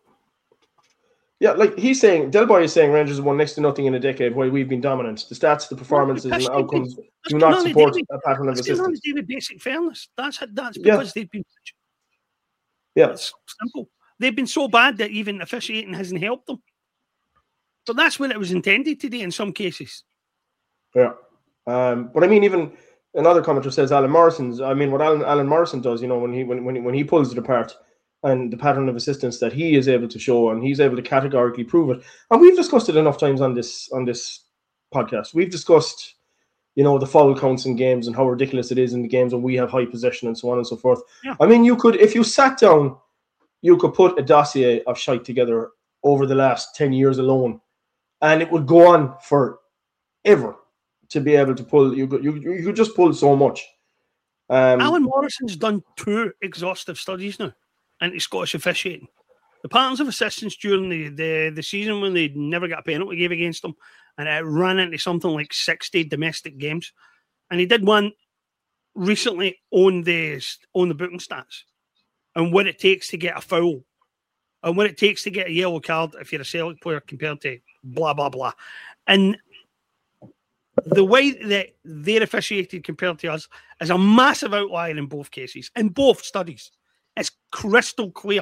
Yeah, like he's saying, Del Boy is saying Rangers have won next to nothing in a decade while we've been dominant. The stats, the performances, and the outcomes do not support a pattern of assistance. That's basic fairness. That's that's because yeah. they've been. Yeah, it's simple. They've been so bad that even officiating hasn't helped them. But that's what it was intended to do in some cases. Yeah, um, but I mean, even another commenter says Alan Morrison's. I mean, what Alan Alan Morrison does, you know, when he when when when he pulls it apart. And the pattern of assistance that he is able to show, and he's able to categorically prove it. And we've discussed it enough times on this on this podcast. We've discussed, you know, the foul counts in games and how ridiculous it is in the games when we have high possession and so on and so forth. Yeah. I mean, you could, if you sat down, you could put a dossier of shite together over the last ten years alone, and it would go on forever to be able to pull. You could, you, you could just pull so much. Um, Alan Morrison's done two exhaustive studies now. Anti-Scottish officiating. The patterns of assistance during the, the, the season when they never got a penalty gave against them, and it ran into something like sixty domestic games. And he did one recently on the on the booking stats and what it takes to get a foul and what it takes to get a yellow card if you're a Celtic player compared to blah, blah, blah. And the way that they're officiated compared to us is a massive outlier in both cases, in both studies. It's crystal clear.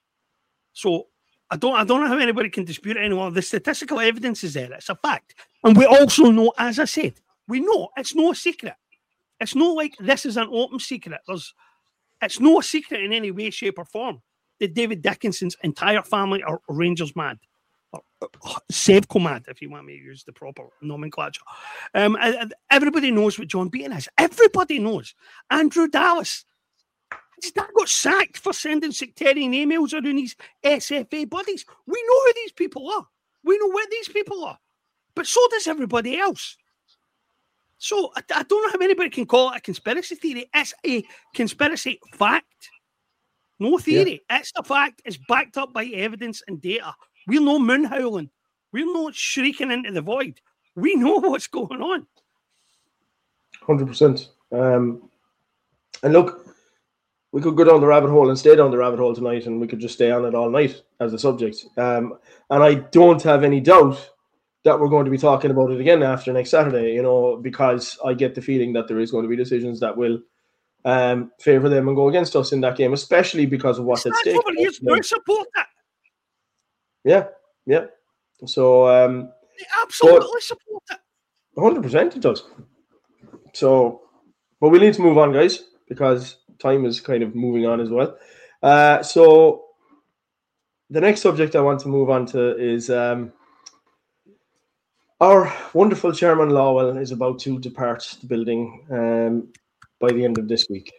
So I don't I don't know how anybody can dispute it anymore. The statistical evidence is there. It's a fact. And we also know, as I said, we know it's no secret. It's not like this is an open secret. There's, it's no secret in any way, shape, or form that David Dickinson's entire family are Rangers mad. Or, or Sevco mad, if you want me to use the proper nomenclature. Um, everybody knows what John Beaton is. Everybody knows. Andrew Dallas. His dad got sacked for sending sectarian emails around his S F A buddies. We know who these people are. We know where these people are. But so does everybody else. So I, I don't know how anybody can call it a conspiracy theory. It's a conspiracy fact. No theory. Yeah. It's the fact. It's backed up by evidence and data. We're no moon howling. We're not shrieking into the void. We know what's going on. one hundred percent. Um, and look, we could go down the rabbit hole and stay down the rabbit hole tonight, and we could just stay on it all night as a subject. Um, and I don't have any doubt that we're going to be talking about it again after next Saturday, you know, because I get the feeling that there is going to be decisions that will um, favour them and go against us in that game, especially because of what's at stake. We support that. Yeah, yeah. So, um, they absolutely support it. one hundred percent it does. So, but we need to move on, guys, because time is kind of moving on as well. Uh, so, the next subject I want to move on to is um, our wonderful Chairman Lawwell is about to depart the building um, by the end of this week.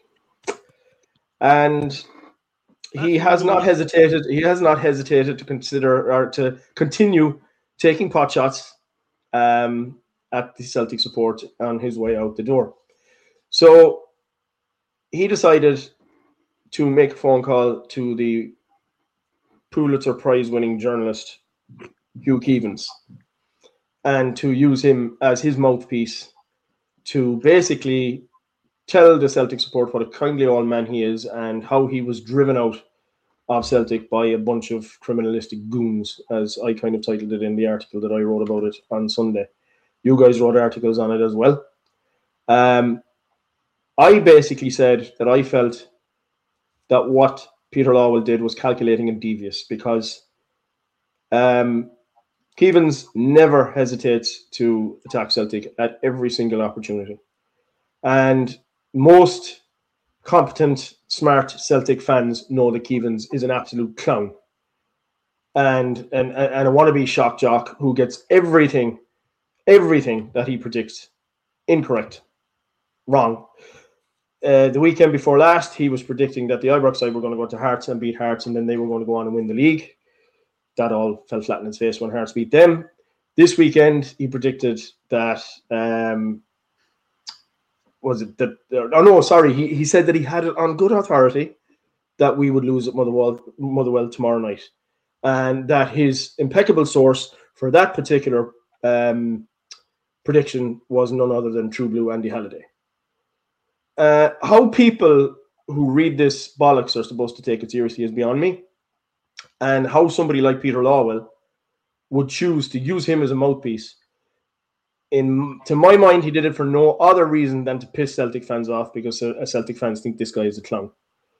And he has not hesitated. He has not hesitated to consider or to continue taking pot shots um, at the Celtic support on his way out the door. So he decided to make a phone call to the Pulitzer Prize-winning journalist Hugh Keevins and to use him as his mouthpiece to basically tell the Celtic support what a kindly old man he is and how he was driven out of Celtic by a bunch of criminalistic goons, as I kind of titled it in the article that I wrote about it on Sunday. You guys wrote articles on it as well. Um, I basically said that I felt that what Peter Lawwell did was calculating and devious because um, Keevins never hesitates to attack Celtic at every single opportunity. And most competent, smart Celtic fans know that Keevins is an absolute clown and, and, and a wannabe shock jock who gets everything, everything that he predicts incorrect, wrong. Uh, the weekend before last, he was predicting that the Ibrox side were going to go to Hearts and beat Hearts, and then they were going to go on and win the league. That all fell flat in his face when Hearts beat them. This weekend, he predicted that... Um, was it that? Oh no, sorry. He he said that he had it on good authority that we would lose at Motherwell, Motherwell tomorrow night, and that his impeccable source for that particular um, prediction was none other than True Blue Andy Halliday. Uh, how people who read this bollocks are supposed to take it seriously is beyond me, and how somebody like Peter Lawwell would choose to use him as a mouthpiece. In to my mind, he did it for no other reason than to piss Celtic fans off because uh, Celtic fans think this guy is a clown.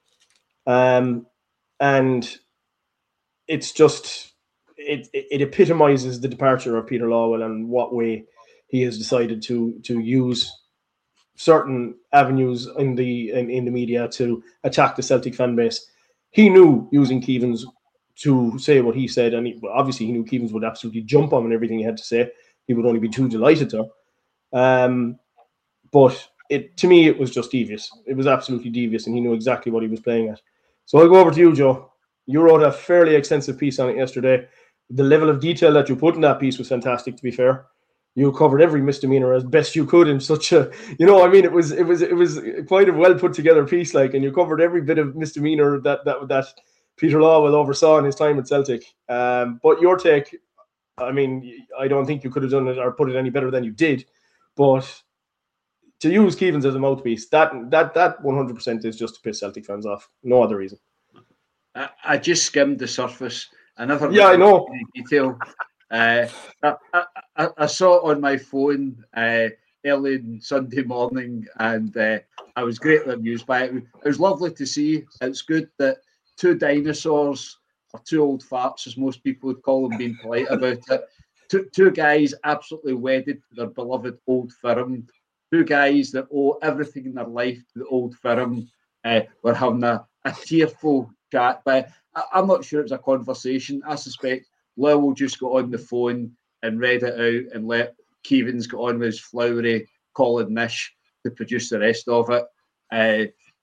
Um, and it's just it it epitomizes the departure of Peter Lawwell and what way he has decided to to use certain avenues in the in, in the media to attack the Celtic fan base. He knew using Keevins to say what he said, and he, well, obviously he knew Keevins would absolutely jump on and everything he had to say. He would only be too delighted to. Um, but it to me, it was just devious. It was absolutely devious, and he knew exactly what he was playing at. So I'll go over to you, Joe. You wrote a fairly extensive piece on it yesterday. The level of detail that you put in that piece was fantastic, to be fair. You covered every misdemeanor as best you could in such a, you know, I mean, it was it was it was quite a well put together piece, like, and you covered every bit of misdemeanor that that that Peter Lawwell oversaw in his time at Celtic. Um, but your take, I mean, I don't think you could have done it or put it any better than you did. But to use Keevins as a mouthpiece, that that that one hundred percent is just to piss Celtic fans off. No other reason. I, I just skimmed the surface. I never yeah, I know. Detail. Uh, I, I, I saw it on my phone uh, early on Sunday morning, and uh, I was greatly amused by it. It was lovely to see. It's good that two dinosaurs, or two old farts, as most people would call them, being polite about it. Two, two guys absolutely wedded to their beloved Old Firm. Two guys that owe everything in their life to the Old Firm. Uh, were having a, a tearful chat. But I, I'm not sure it was a conversation. I suspect Lowell just got on the phone and read it out and let Keevins get on with his flowery Colin Nish to produce the rest of it. Uh,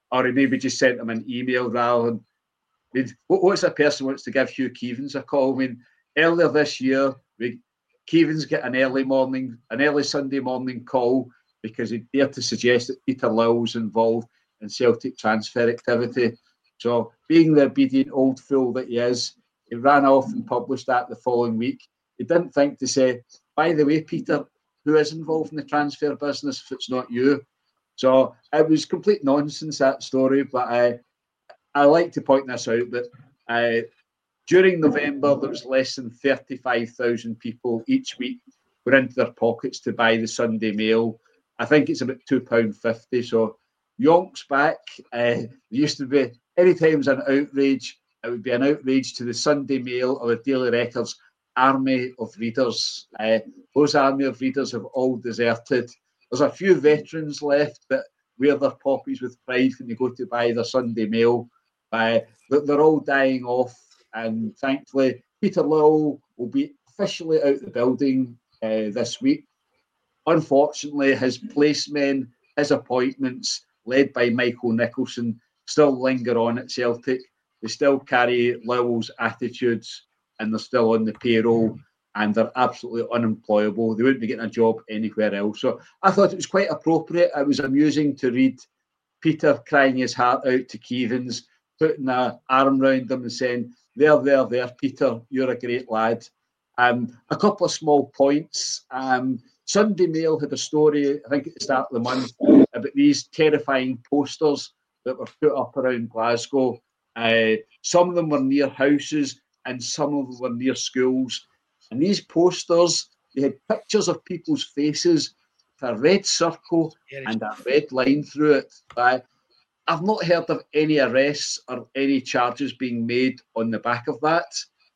or he maybe just sent him an email rather than. I mean, what's a person who wants to give Hugh Keevins a call? I mean, earlier this year, we, Keevins get an early morning, an early Sunday morning call because he dared to suggest that Peter Lawwell was involved in Celtic transfer activity. So, being the obedient old fool that he is, he ran off and published that the following week. He didn't think to say, by the way, Peter, who is involved in the transfer business if it's not you? So, it was complete nonsense, that story, but I, I like to point this out that uh, during November, there was less than thirty-five thousand people each week were into their pockets to buy the Sunday Mail. I think it's about two pounds fifty. So, yonks back. Uh, there used to be, anytime there's an outrage, it would be an outrage to the Sunday Mail or the Daily Record's army of readers. Uh, those army of readers have all deserted. There's a few veterans left that wear their poppies with pride when they go to buy their Sunday Mail. Uh, they're all dying off, and thankfully Peter Lawwell will be officially out the building uh, this week. Unfortunately, his placemen, his appointments, led by Michael Nicholson, still linger on at Celtic. They still carry Lawwell's attitudes, and they're still on the payroll, and they're absolutely unemployable. They wouldn't be getting a job anywhere else. So I thought it was quite appropriate. It was amusing to read Peter crying his heart out to Keevins, putting an arm round him and saying, there, there, there, Peter, you're a great lad. Um, a couple of small points. Um, Sunday Mail had a story, I think at the start of the month, about these terrifying posters that were put up around Glasgow. Uh, some of them were near houses and some of them were near schools. And these posters, they had pictures of people's faces with a red circle and a red line through it. Uh, I've not heard of any arrests or any charges being made on the back of that.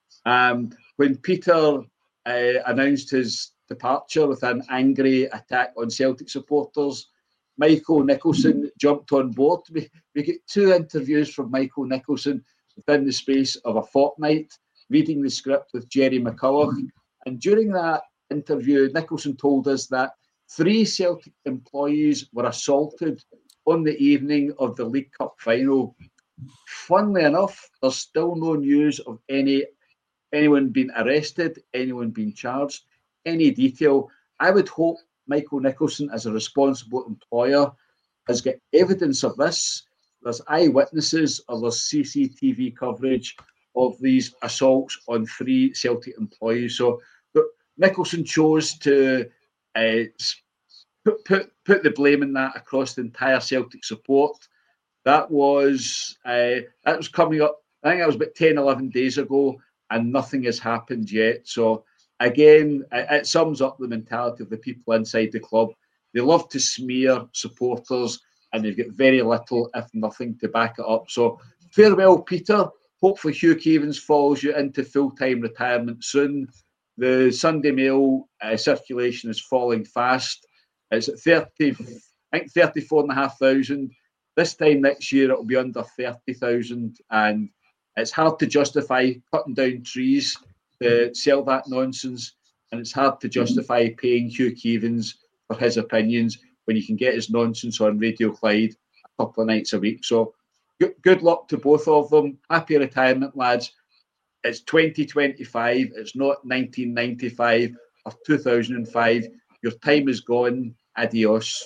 Um, when Peter uh, announced his departure with an angry attack on Celtic supporters, Michael Nicholson jumped on board. We, we get two interviews from Michael Nicholson within the space of a fortnight, reading the script with Jerry McCulloch. And during that interview, Nicholson told us that three Celtic employees were assaulted on the evening of the League Cup final. Funnily enough, there's still no news of any anyone being arrested, anyone being charged, any detail. I would hope Michael Nicholson, as a responsible employer, has got evidence of this. There's eyewitnesses or there's C C T V coverage of these assaults on three Celtic employees. So but Nicholson chose to uh, put, put put the blame in that across the entire Celtic support. That was uh, that was coming up, I think that was about ten, eleven days ago, and nothing has happened yet. So again, it, it sums up the mentality of the people inside the club. They love to smear supporters, and they've got very little, if nothing, to back it up. So farewell, Peter. Hopefully Hugh Keevins follows you into full-time retirement soon. The Sunday Mail uh, circulation is falling fast. It's at thirty, I think thirty-four and a half thousand. This time next year, it'll be under thirty thousand, and it's hard to justify cutting down trees to sell that nonsense, and it's hard to justify paying Hugh Keevins for his opinions when you can get his nonsense on Radio Clyde a couple of nights a week. So good, good luck to both of them. Happy retirement, lads. It's twenty twenty-five. It's not nineteen ninety-five or two thousand five. Your time is gone. Adios.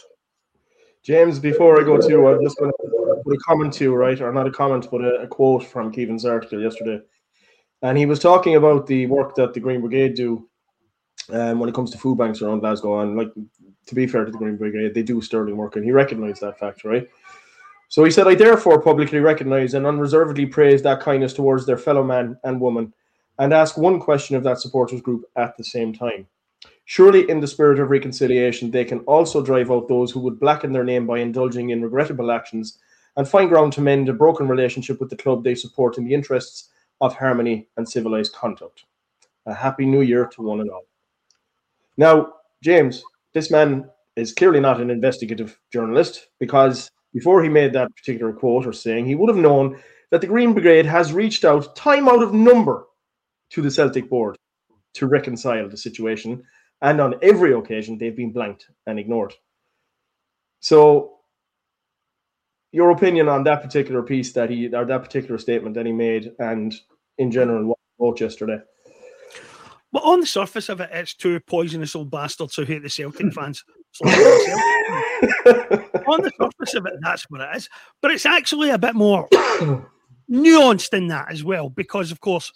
James, before I go to you, I'm just going to put a comment to you, right? Or not a comment, but a, a quote from Keevins' article yesterday. And he was talking about the work that the Green Brigade do um, when it comes to food banks around Glasgow. And like, to be fair to the Green Brigade, they do sterling work, and he recognised that fact, right? So he said, I therefore publicly recognise and unreservedly praise that kindness towards their fellow man and woman, and ask one question of that supporters group at the same time. Surely, in the spirit of reconciliation, they can also drive out those who would blacken their name by indulging in regrettable actions and find ground to mend a broken relationship with the club they support in the interests of harmony and civilised conduct. A happy new year to one and all. Now, James, this man is clearly not an investigative journalist, because before he made that particular quote or saying, he would have known that the Green Brigade has reached out time out of number to the Celtic board to reconcile the situation. And on every occasion, they've been blanked and ignored. So, your opinion on that particular piece that he, or that particular statement that he made, and in general, what he wrote yesterday. But on the surface of it, it's two poisonous old bastards who hate the Celtic fans. on the surface of it, that's what it is. But it's actually a bit more nuanced than that as well, because, of course,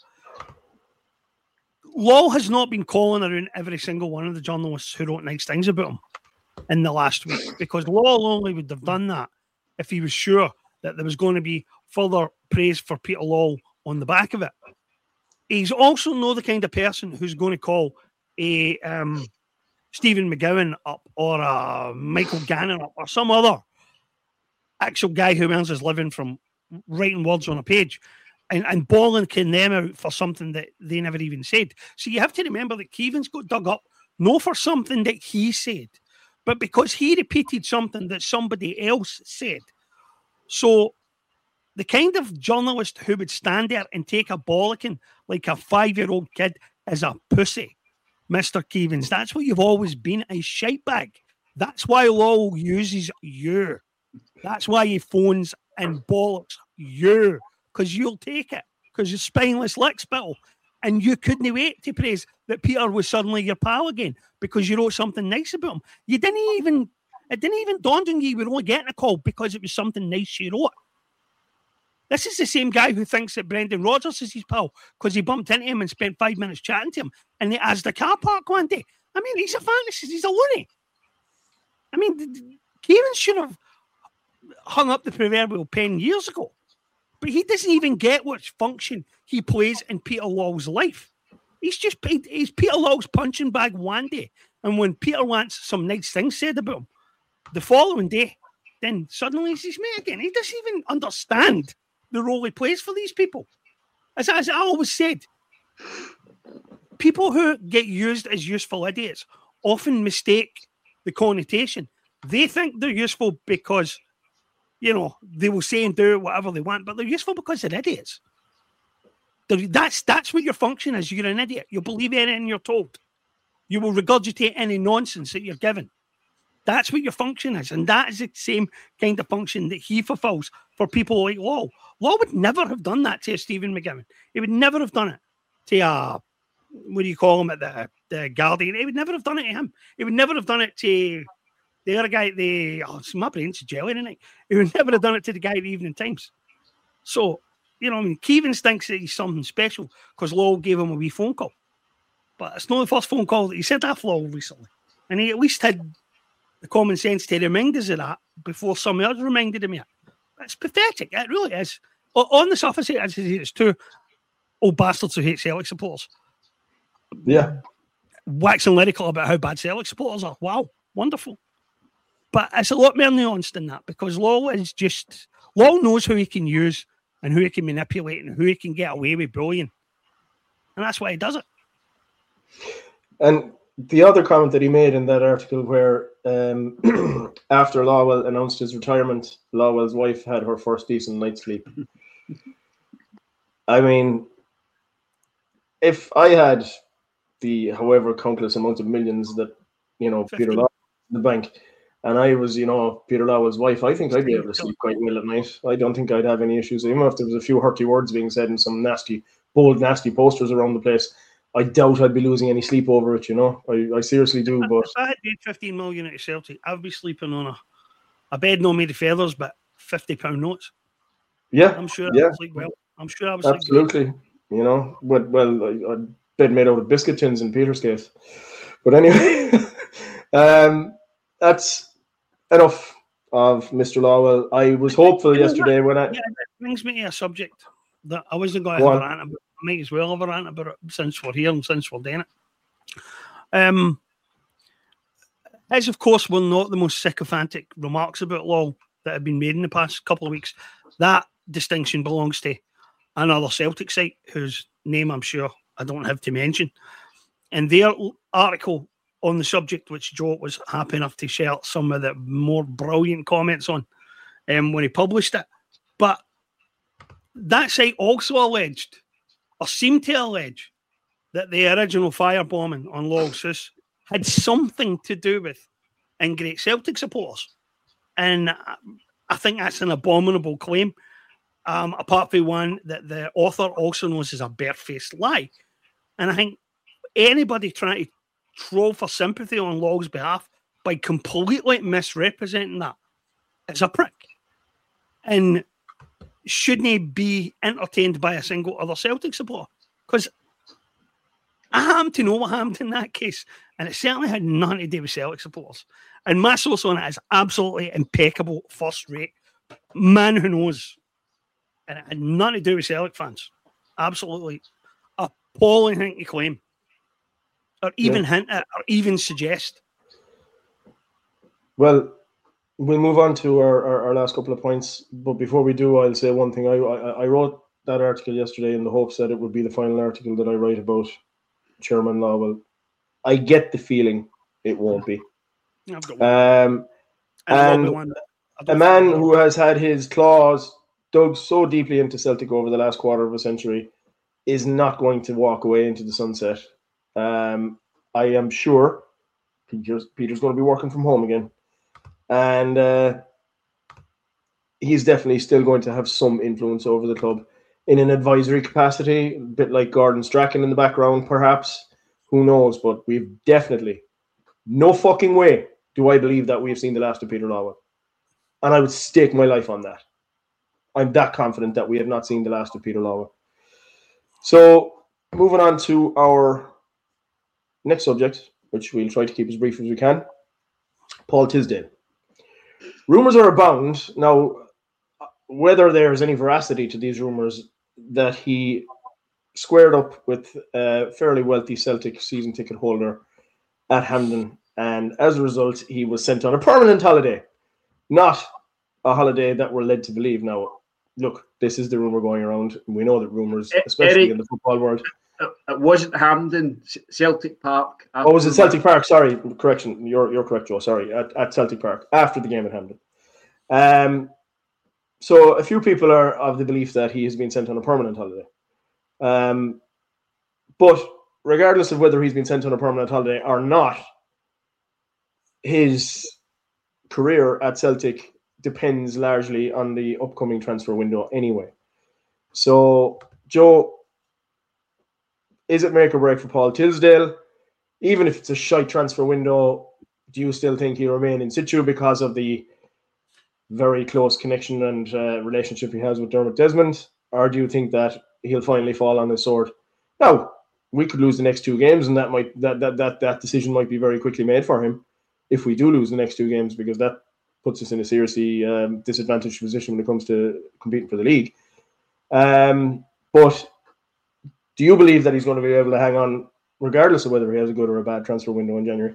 Law has not been calling around every single one of the journalists who wrote nice things about him in the last week, because Law only would have done that if he was sure that there was going to be further praise for Peter Law on the back of it. He's also not the kind of person who's going to call a um, Stephen McGowan up or a Michael Gannon up or some other actual guy who earns his living from writing words on a page and, and bollocking them out for something that they never even said. So you have to remember that Keevan's got dug up, not for something that he said, but because he repeated something that somebody else said. So the kind of journalist who would stand there and take a bollocking like a five-year-old kid is a pussy, Mister Keevans. That's what you've always been, a shitebag. That's why Law uses you. That's why he phones and bollocks you, because you'll take it, because you're spineless lickspittle. And you couldn't wait to praise that Peter was suddenly your pal again because you wrote something nice about him. You didn't even, it didn't even dawn on you you were only getting a call because it was something nice you wrote. This is the same guy who thinks that Brendan Rodgers is his pal because he bumped into him and spent five minutes chatting to him and they asked the car park one day. I mean, he's a fantasist. He's a loony. I mean, Kieran should have hung up the proverbial pen years ago. But he doesn't even get what function he plays in Peter Law's life. He's just he's Peter Law's punching bag one day. And when Peter wants some nice things said about him, the following day, then suddenly he's his mate again. He doesn't even understand the role he plays for these people. As, as I always said, people who get used as useful idiots often mistake the connotation. They think they're useful because, you know, they will say and do whatever they want, but they're useful because they're idiots. They're, that's that's what your function is. You're an idiot. You'll believe anything you're told. You will regurgitate any nonsense that you're given. That's what your function is. And that is the same kind of function that he fulfills for people like Law. Law would never have done that to Stephen McGowan. He would never have done it to, uh, what do you call him at the, the Guardian? He would never have done it to him. He would never have done it to the other guy, the, oh, my brain's jelly tonight. He would never have done it to the guy at the Evening Times. So, you know, I mean, Keevans thinks that he's something special because Law gave him a wee phone call. But it's not the first phone call that he said that for Law recently. And he at least had the common sense to remind us of that before somebody else reminded him of it. It's pathetic. It really is. O- on the surface, it's two old bastards who hate Celtic supporters. Yeah. Waxing lyrical about how bad Celtic supporters are. Wow. Wonderful. But it's a lot more nuanced than that because Law is just... Law knows who he can use and who he can manipulate and who he can get away with bullying. And that's why he does it. And the other comment that he made in that article where um, after Lawwell announced his retirement, Lawwell's wife had her first decent night's sleep. I mean, if I had the however countless amounts of millions that, you know, fifty Peter Law in the bank, and I was, you know, Peter Lawwell's wife, I think I'd be able to sleep quite well at night. I don't think I'd have any issues. Even if there was a few hurty words being said and some nasty, bold, nasty posters around the place, I doubt I'd be losing any sleep over it, you know. I, I seriously do. But if I had paid fifteen million at Celtic, I'd be sleeping on a, a bed not made of feathers, but fifty pound notes. Yeah, I'm sure yeah. I would sleep well. I'm sure I was absolutely. Sleep you know, but well, a bed made out of biscuit tins in Peter's case. But anyway, um, that's enough of Mister Lawwell. I was hopeful you know, yesterday that, when I. Yeah, it brings me to a subject that I wasn't going to have a rant about. I might as well have a rant about it since we're here and since we're doing it. Um, as of course, were not the most sycophantic remarks about Law that have been made in the past couple of weeks. That distinction belongs to another Celtic site whose name I'm sure I don't have to mention. And their article on the subject, which Joe was happy enough to share some of the more brilliant comments on um, when he published it. But that site also alleged, or seemed to allege, that the original firebombing on Lawsus had something to do with ingrate Celtic supporters. And I think that's an abominable claim. Um, apart from one that the author also knows as a barefaced lie. And I think anybody trying to troll for sympathy on Log's behalf by completely misrepresenting that is a prick. And shouldn't he be entertained by a single other Celtic supporter? Because I happen to know what happened in that case, and it certainly had nothing to do with Celtic supporters. And my source on it is absolutely impeccable, first rate. Man who knows. And it had nothing to do with Celtic fans. Absolutely appalling thing to claim. Or even Yeah. hint at, or even suggest. Well, we'll move on to our, our, our last couple of points. But before we do, I'll say one thing. I, I I wrote that article yesterday in the hopes that it would be the final article that I write about Chairman Lawwell. I get the feeling it won't be. I've got one. Um, And and one that I don't a man think- who has had his claws dug so deeply into Celtic over the last quarter of a century is not going to walk away into the sunset. Um, I am sure Peter's, Peter's going to be working from home again. And uh, he's definitely still going to have some influence over the club in an advisory capacity, a bit like Gordon Strachan in the background, perhaps. Who knows? But we've definitely, no fucking way do I believe that we've seen the last of Peter Lawwell. And I would stake my life on that. I'm that confident that we have not seen the last of Peter Lawwell. So, moving on to our next subject, which we'll try to keep as brief as we can. Paul Tisdale. Rumours are abound. Now, whether there's any veracity to these rumours that he squared up with a fairly wealthy Celtic season ticket holder at Hampden, and as a result, he was sent on a permanent holiday. Not a holiday that we're led to believe. Now, look, this is the rumour going around. We know that rumours, especially Eric, in the football world. It wasn't Hampden, Celtic Park. Oh, was it Celtic Park? Sorry, correction. You're you're correct, Joe. Sorry, at, at Celtic Park after the game at Hampden. Um, so a few people are of the belief that he has been sent on a permanent holiday. Um, but regardless of whether he's been sent on a permanent holiday or not, his career at Celtic depends largely on the upcoming transfer window anyway. So, Joe, is it make or break for Paul Tisdale? Even if it's a shite transfer window, do you still think he'll remain in situ because of the very close connection and uh, relationship he has with Dermot Desmond? Or do you think that he'll finally fall on his sword? Now, we could lose the next two games, and that might that that that, that decision might be very quickly made for him if we do lose the next two games, because that puts us in a seriously um, disadvantaged position when it comes to competing for the league. Um, but do you believe that he's going to be able to hang on regardless of whether he has a good or a bad transfer window in January?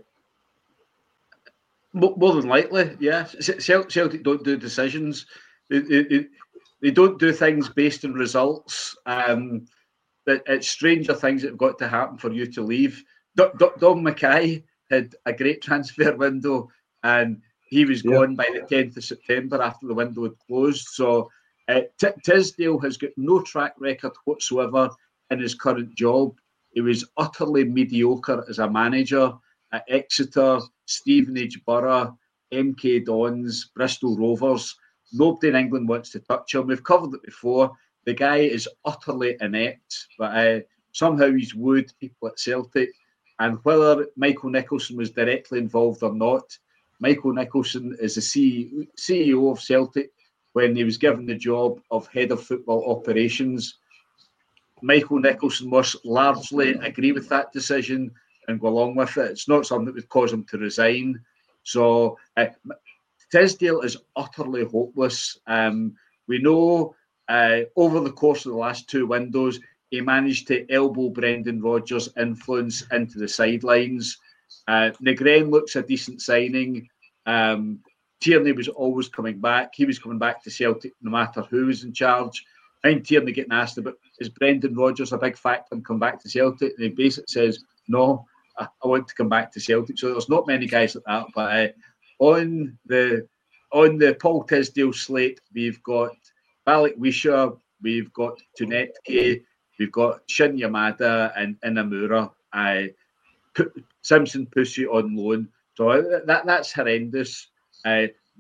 More than likely, yeah. Celtic don't do decisions. They, they, they don't do things based on results. Um, it's stranger things that have got to happen for you to leave. Dom Mackay had a great transfer window, and he was Yeah. gone by the tenth of September after the window had closed. So uh, T- Tisdale has got no track record whatsoever in his current job. He was utterly mediocre as a manager at Exeter, Stevenage Borough, M K Dons, Bristol Rovers. Nobody in England wants to touch him. We've covered it before. The guy is utterly inept, but uh, somehow he's wooed people at Celtic. And whether Michael Nicholson was directly involved or not, Michael Nicholson is the C E O of Celtic when he was given the job of head of football operations. Michael Nicholson must largely agree with that decision and go along with it. It's not something that would cause him to resign. So uh, Tisdale is utterly hopeless. Um, we know uh, over the course of the last two windows, he managed to elbow Brendan Rodgers' influence into the sidelines. Uh, Negren looks a decent signing. Um, Tierney was always coming back. He was coming back to Celtic no matter who was in charge. I'm Tierney getting asked about, is Brendan Rodgers a big factor in come back to Celtic? And he basically says, no, I, I want to come back to Celtic. So there's not many guys like that. But uh, on the on the Paul Tisdale slate, we've got Balak Wisha, we've got Tunetke, we've Got Shin Yamada and Inamura. I P- Simpson Pussy on loan. So that that's horrendous. Uh,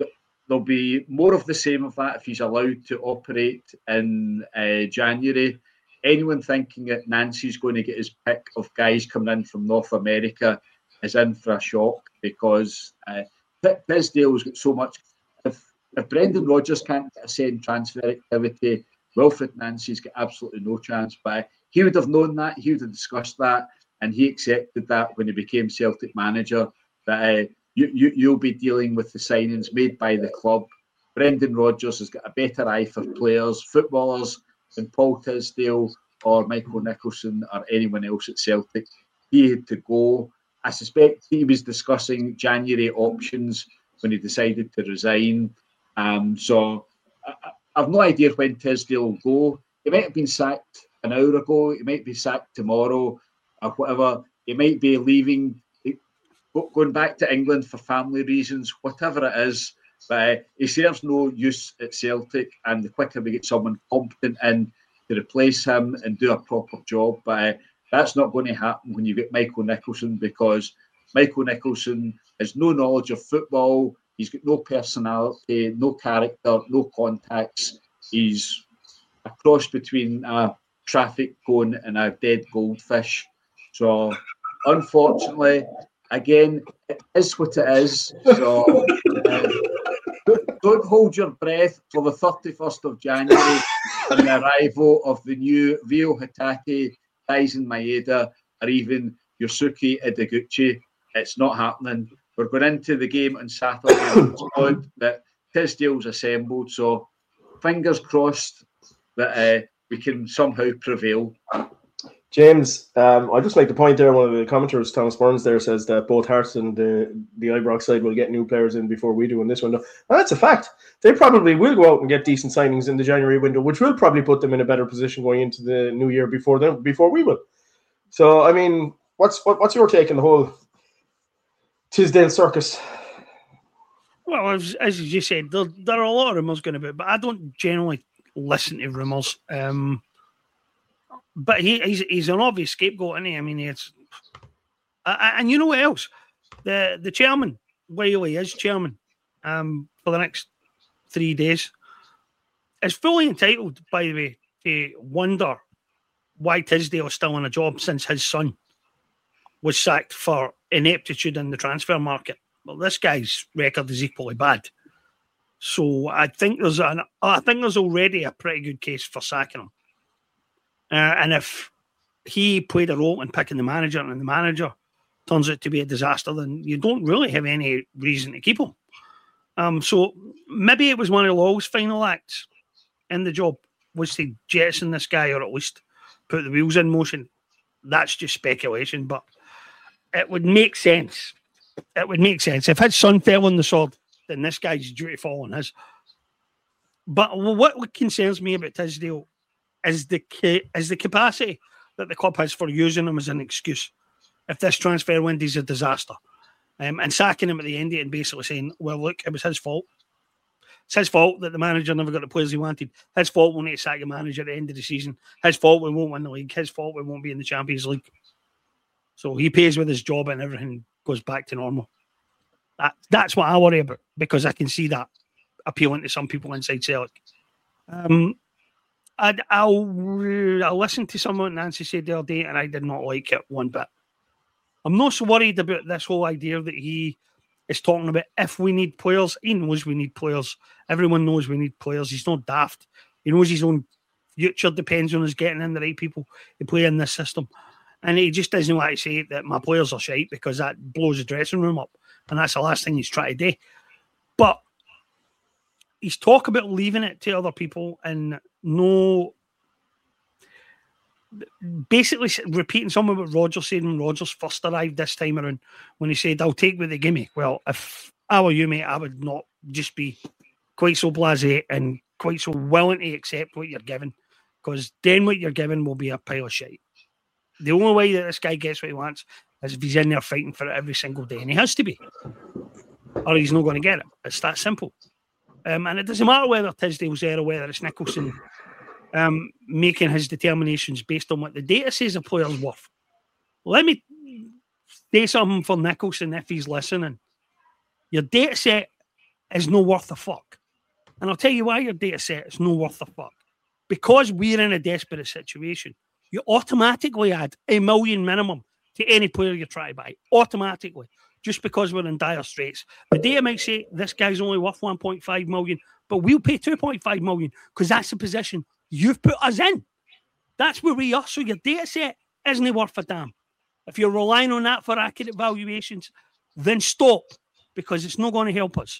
there'll be more of the same of that if he's allowed to operate in uh, January. Anyone thinking that Nancy's going to get his pick of guys coming in from North America is in for a shock, because uh, Tisdale's got so much. If, if Brendan Rodgers can't get a same transfer activity, Wilfred Nancy's got absolutely no chance. But he would have known that, he would have discussed that, and he accepted that when he became Celtic manager, that uh, you, you, you'll be dealing with the signings made by the club. Brendan Rodgers has got a better eye for players, footballers, than Paul Tisdale or Michael Nicholson or anyone else at Celtic. He had to go. I suspect he was discussing January options when he decided to resign. Um, so I, I've no idea when Tisdale will go. He might have been sacked an hour ago. He might be sacked tomorrow or whatever. He might be leaving, going back to England for family reasons, whatever it is. But uh, he serves no use at Celtic, and the quicker we get someone competent in to replace him and do a proper job, but uh, that's not going to happen when you get Michael Nicholson, because Michael Nicholson has no knowledge of football. He's got no personality, no character, no contacts. He's a cross between a traffic cone and a dead goldfish. So, unfortunately, again, it is what it is. So, uh, don't hold your breath for the thirty-first of January and the arrival of the new Reo Hatate, Daisen Maeda, or even Yosuke Ideguchi. It's not happening. We're going into the game on Saturday with the squad that Tisdale's assembled. So fingers crossed that uh, we can somehow prevail. James, um, I'd just like to point there, one of the commenters, Thomas Burns, there says that both Hearts and the, the Ibrox side will get new players in before we do in this window. And that's a fact. They probably will go out and get decent signings in the January window, which will probably put them in a better position going into the new year before them, before we will. So, I mean, what's what, what's your take on the whole Tisdale circus? Well, as, as you just said, there, there are a lot of rumours going about, but I don't generally listen to rumours. Um But he, he's he's an obvious scapegoat, isn't he? I mean, it's uh, and you know what else? The the chairman, while he is chairman, um, for the next three days, is fully entitled, by the way, to wonder why Tisdale is still in a job since his son was sacked for ineptitude in the transfer market. Well, this guy's record is equally bad, so I think there's an I think there's already a pretty good case for sacking him. Uh, and if he played a role in picking the manager and the manager turns out to be a disaster, then you don't really have any reason to keep him. Um, so maybe it was one of Law's final acts in the job was to jettison this guy, or at least put the wheels in motion. That's just speculation, but it would make sense. It would make sense. If his son fell on the sword, then this guy's due to fall on his. But what concerns me about Tisdale is the is the capacity that the club has for using him as an excuse. If this transfer window is a disaster, um, and sacking him at the end of it and basically saying, well, look, it was his fault. It's his fault that the manager never got the players he wanted. His fault we need to sack the manager at the end of the season. His fault we won't win the league. His fault we won't be in the Champions League. So he pays with his job and everything goes back to normal. That, that's what I worry about, because I can see that appealing to some people inside Celtic. Um, I'd, I'll, I'll listen to someone Nancy said the other day, and I did not like it one bit. I'm not so worried about this whole idea that he is talking about if we need players. He knows we need players. Everyone knows we need players. He's not daft. He knows his own future depends on us getting in the right people to play in this system. And he just doesn't want to say that my players are shite, because that blows the dressing room up. And that's the last thing he's trying to do. But he's talk about leaving it to other people and no... basically repeating some of what Rodgers said when Rodgers first arrived this time around, when he said, I'll take what they give me. Well, if I were you, mate, I would not just be quite so blasé and quite so willing to accept what you're given, because then what you're given will be a pile of shit. The only way that this guy gets what he wants is if he's in there fighting for it every single day, and he has to be, or he's not going to get it. It's that simple. Um, and it doesn't matter whether Tisdale's there or whether it's Nicholson Um, making his determinations based on what the data says a player's worth. Let me say something for Nicholson if he's listening. Your data set is no worth a fuck. And I'll tell you why your data set is no worth a fuck. Because we're in a desperate situation, you automatically add a million minimum to any player you try to buy. Automatically. Just because we're in dire straits. The data might say this guy's only worth one point five million, but we'll pay two point five million because that's the position you've put us in. That's where we are. So your data set isn't worth a damn. If you're relying on that for accurate valuations, then stop, because it's not going to help us.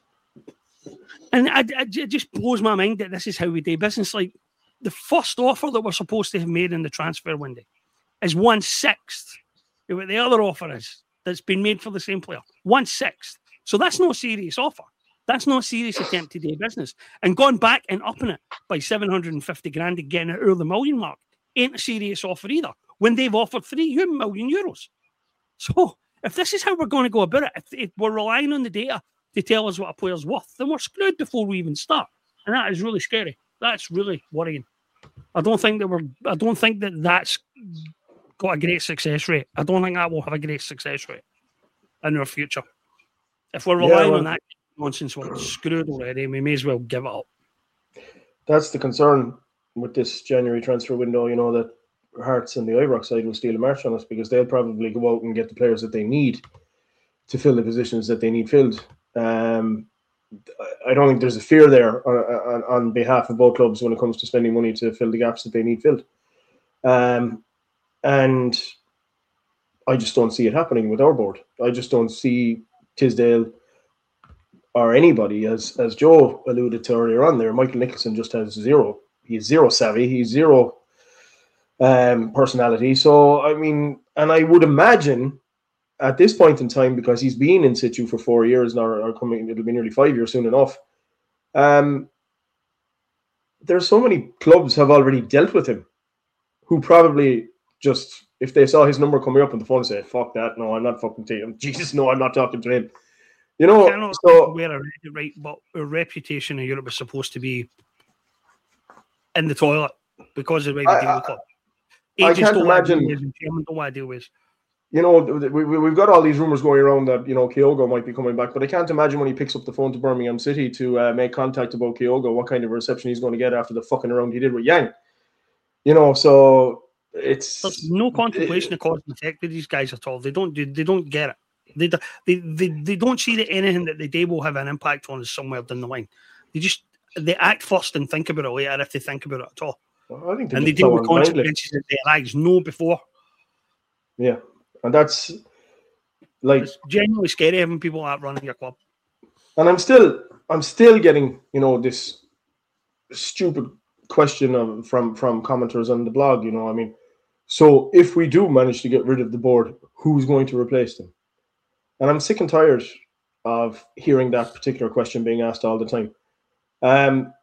And I, I, it just blows my mind that this is how we do business. Like, the first offer that we're supposed to have made in the transfer window is one-sixth of what the other offer is that's been made for the same player. One-sixth. So that's not a serious offer. That's not a serious attempt to do business. And going back and upping it by seven hundred fifty grand and getting it over the million mark ain't a serious offer either, when they've offered three million euros. So if this is how we're going to go about it, if, if we're relying on the data to tell us what a player's worth, then we're screwed before we even start. And that is really scary. That's really worrying. I don't think that we're, I don't think that that's got a great success rate. I don't think that will have a great success rate in our future. If we're relying yeah, well, on that nonsense, we're screwed already. We may as well give it up. That's the concern with this January transfer window, you know, that Hearts and the Ibrox side will steal a march on us, because they'll probably go out and get the players that they need to fill the positions that they need filled. Um, I don't think there's a fear there on, on, on behalf of both clubs when it comes to spending money to fill the gaps that they need filled. Um, and I just don't see it happening with our board. I just don't see Tisdale or anybody, as as Joe alluded to earlier on there. Michael Nicholson just has zero. He's zero savvy. He's zero um, personality. So, I mean, and I would imagine at this point in time, because he's been in situ for four years now, or coming, it'll be nearly five years soon enough. Um, there's so many clubs have already dealt with him, who probably just, if they saw his number coming up on the phone, say, "Fuck that! No, I'm not fucking taking him. Jesus, no, I'm not talking to him." You know, cannot so wear a right, but our reputation in Europe is supposed to be in the toilet because of the way we deal with club. I can't imagine. Don't want to deal with. You know, we, we, we've got all these rumours going around that, you know, Kyogo might be coming back, but I can't imagine when he picks up the phone to Birmingham City to uh, make contact about Kyogo, what kind of reception he's going to get after the fucking around he did with Yang. You know, so it's... There's no contemplation it, of cause and effect with these guys at all. They don't do, they don't get it. They, they, they, they don't see that anything that they do will have an impact on us somewhere down the line. They just, they act first and think about it later, if they think about it at all. Well, I think they and they deal with consequences that they arise no before. Yeah. And that's like, it's genuinely scary having people out running your club. And I'm still, I'm still getting, you know, this stupid question of, from from commenters on the blog. You know, I mean, so if we do manage to get rid of the board, who's going to replace them? And I'm sick and tired of hearing that particular question being asked all the time. Um,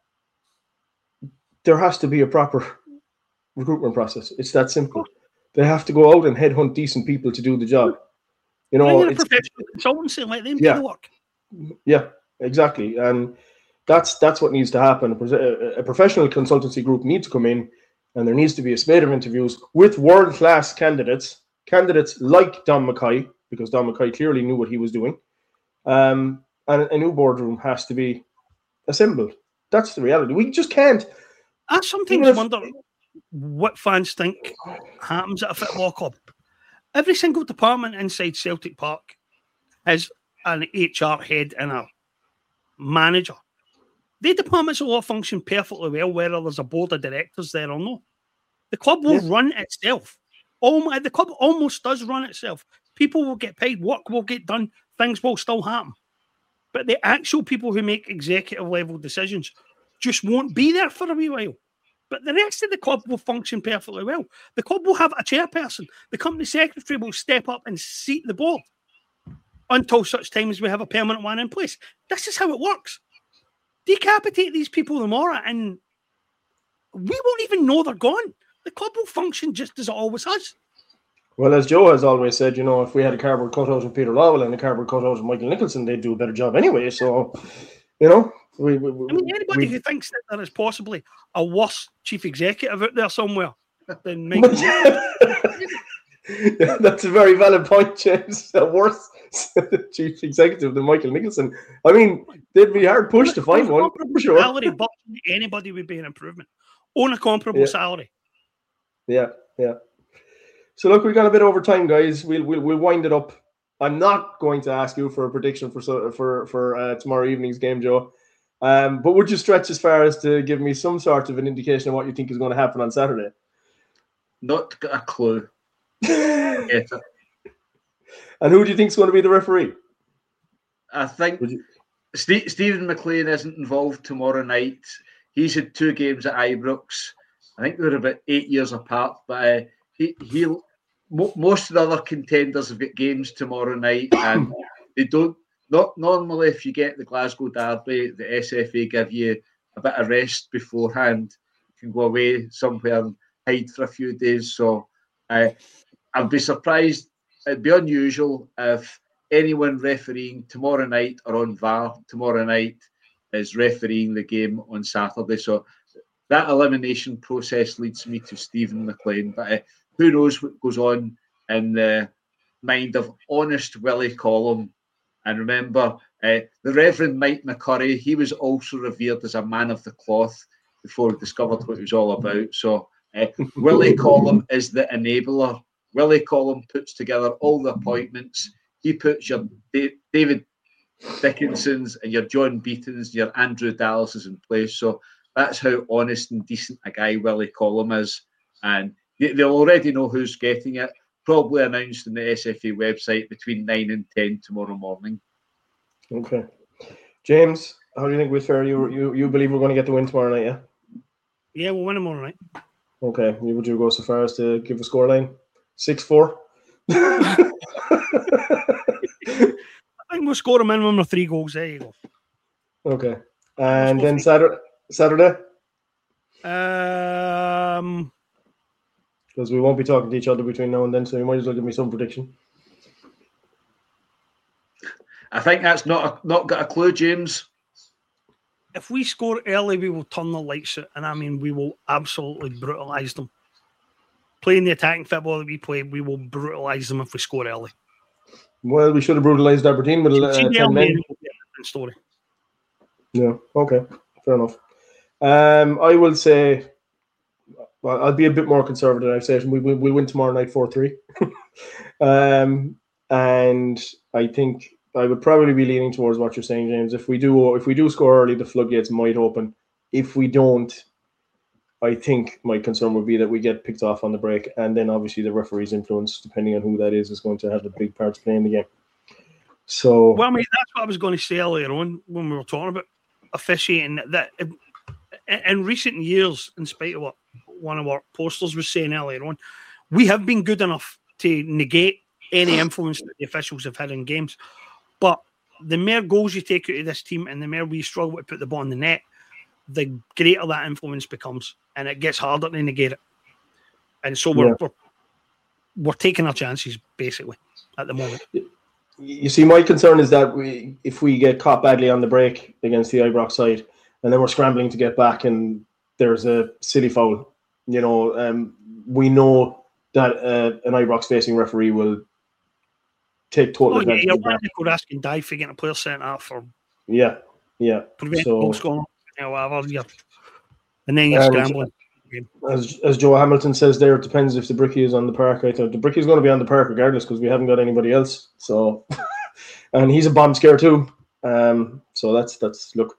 there has to be a proper recruitment process. It's that simple. They have to go out and headhunt decent people to do the job. You know, it's professional consultancy, let them yeah, do the work. Yeah, exactly. And that's that's what needs to happen. A, a professional consultancy group needs to come in, and there needs to be a spate of interviews with world-class candidates, candidates like Dom McKay, because Dom McKay clearly knew what he was doing. Um, and a new boardroom has to be assembled. That's the reality. We just can't. I sometimes if, wonder what fans think happens at a football club. Every single department inside Celtic Park has an H R head and a manager. The departments will all function perfectly well, whether there's a board of directors there or not. The club will yeah. run itself. Almost, the club almost does run itself. People will get paid, work will get done, things will still happen. But the actual people who make executive level decisions just won't be there for a wee while. But the rest of the club will function perfectly well. The club will have a chairperson. The company secretary will step up and seat the board until such time as we have a permanent one in place. This is how it works. Decapitate these people tomorrow and we won't even know they're gone. The club will function just as it always has. Well, as Joe has always said, you know, if we had a cardboard cutout of Peter Lawwell and a cardboard cutout of Michael Nicholson, they'd do a better job anyway. So, you know... We, we, I mean, anybody we, who thinks that there is possibly a worse chief executive out there somewhere than Michael Yeah, that's a very valid point, James. A worse chief executive than Michael Nicholson. I mean, they'd be hard pushed to find one. For sure. Salary, but anybody would be an improvement on a comparable yeah. salary. Yeah, yeah. So look, we got a bit over time, guys. We'll we'll, we'll wind it up. I'm not going to ask you for a prediction for for for uh, tomorrow evening's game, Joe. Um, but would you stretch as far as to give me some sort of an indication of what you think is going to happen on Saturday? Not got a clue. And who do you think is going to be the referee? I think St- Stephen McLean isn't involved tomorrow night. He's had two games at Ibrox. I think they're about eight years apart, but uh, he he'll mo- most of the other contenders have got games tomorrow night, and they don't. Not normally, if you get the Glasgow Derby, the S F A give you a bit of rest beforehand. You can go away somewhere and hide for a few days. So uh, I'd be surprised. It'd be unusual if anyone refereeing tomorrow night or on V A R tomorrow night is refereeing the game on Saturday. So that elimination process leads me to Stephen McLean. But uh, who knows what goes on in the mind of honest Willie Collum. And remember, uh, the Reverend Mike McCurry, he was also revered as a man of the cloth before he discovered what it was all about. So uh, Willie Collum is the enabler. Willie Collum puts together all the appointments. He puts your D- David Dickinsons and your John Beatons and your Andrew Dallases in place. So that's how honest and decent a guy Willie Collum is. And they, they'll already know who's getting it. Probably announced on the S F A website between nine and ten tomorrow morning. Okay. James, how do you think we're fair? You, you you believe we're going to get the win tomorrow night, yeah? Yeah, we'll win tomorrow night. Okay. Would you go so far as to give a scoreline? six four? I think we'll score a minimum of three goals. There you go. Okay. And then Saturday? Saturday? Um... Because we won't be talking to each other between now and then, so you might as well give me some prediction. I think that's not a, not got a clue, James. If we score early, we will turn the lights out, and I mean, we will absolutely brutalise them. Playing the attacking football that we play, we will brutalise them if we score early. Well, we should have brutalised Aberdeen with uh, ten men. Story. Yeah, okay, fair enough. Um, I will say... Well, I'll be a bit more conservative. I've said we will we'll win tomorrow night four three. um, and I think I would probably be leaning towards what you're saying, James. If we do if we do score early, the floodgates might open. If we don't, I think my concern would be that we get picked off on the break. And then obviously the referee's influence, depending on who that is, is going to have a big part to play in the game. So, well, I mean, that's what I was going to say earlier on when we were talking about officiating. That in, in recent years, in spite of what one of our posters was saying earlier on, we have been good enough to negate any influence that the officials have had in games. But the more goals you take out of this team and the more we struggle to put the ball in the net, the greater that influence becomes, and it gets harder to negate it. And so we're, yeah. we're, we're taking our chances, basically, at the moment. You see, my concern is that we, if we get caught badly on the break against the Ibrox side, and then we're scrambling to get back and there's a silly foul, you know, um, we know that uh, an Ibrox-facing referee will take total oh, advantage yeah, of that. You're asking Dave for getting a player sent off or yeah, yeah. prevent so, goal scoring, you know, whatever. Yeah. And then you're scrambling. As as Joe Hamilton says there, it depends if the Bricky is on the park. I thought the Bricky is going to be on the park regardless because we haven't got anybody else. So, and he's a bomb scare too. Um, so that's that's look.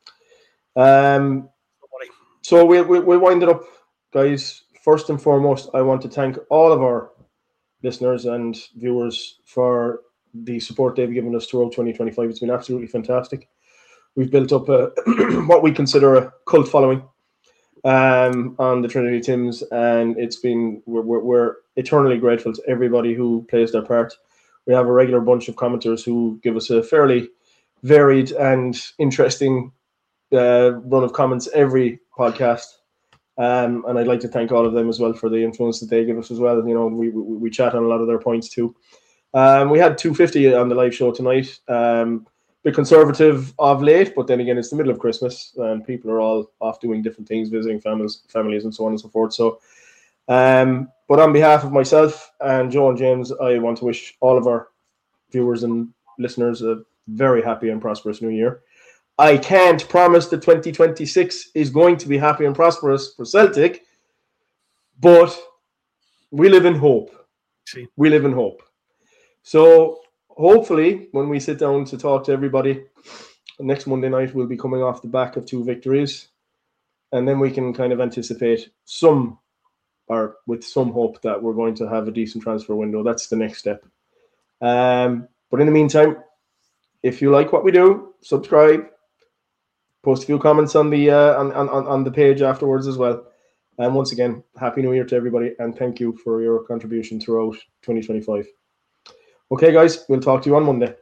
Um, so we'll we'll, we'll wind it up, guys. First and foremost, I want to thank all of our listeners and viewers for the support they've given us throughout twenty twenty-five. It's been absolutely fantastic. We've built up a what we consider a cult following um, on the Trinity Tims, and it's been we're, we're, we're eternally grateful to everybody who plays their part. We have a regular bunch of commenters who give us a fairly varied and interesting uh, run of comments every podcast. Um, and I'd like to thank all of them as well for the influence that they give us as well. You know, we we, we chat on a lot of their points too. Um, we had two fifty on the live show tonight. Um, bit conservative of late, but then again, it's the middle of Christmas and people are all off doing different things, visiting families, families and so on and so forth. So, um, But on behalf of myself and Joe and James, I want to wish all of our viewers and listeners a very happy and prosperous new year. I can't promise that twenty twenty-six is going to be happy and prosperous for Celtic, but we live in hope. See. We live in hope. So hopefully when we sit down to talk to everybody next Monday night, we'll be coming off the back of two victories, and then we can kind of anticipate some, or with some hope, that we're going to have a decent transfer window. That's the next step. Um, but in the meantime, if you like what we do, subscribe, post a few comments on the uh, on, on, on the page afterwards as well. And once again, Happy New Year to everybody, and thank you for your contribution throughout twenty twenty-five. Okay, guys, we'll talk to you on Monday.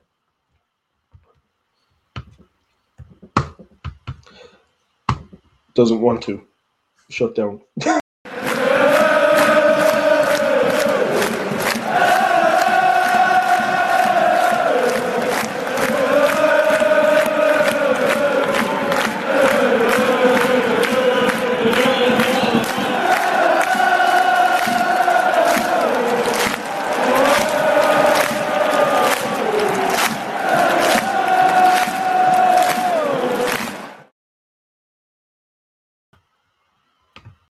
Doesn't want to. Shut down.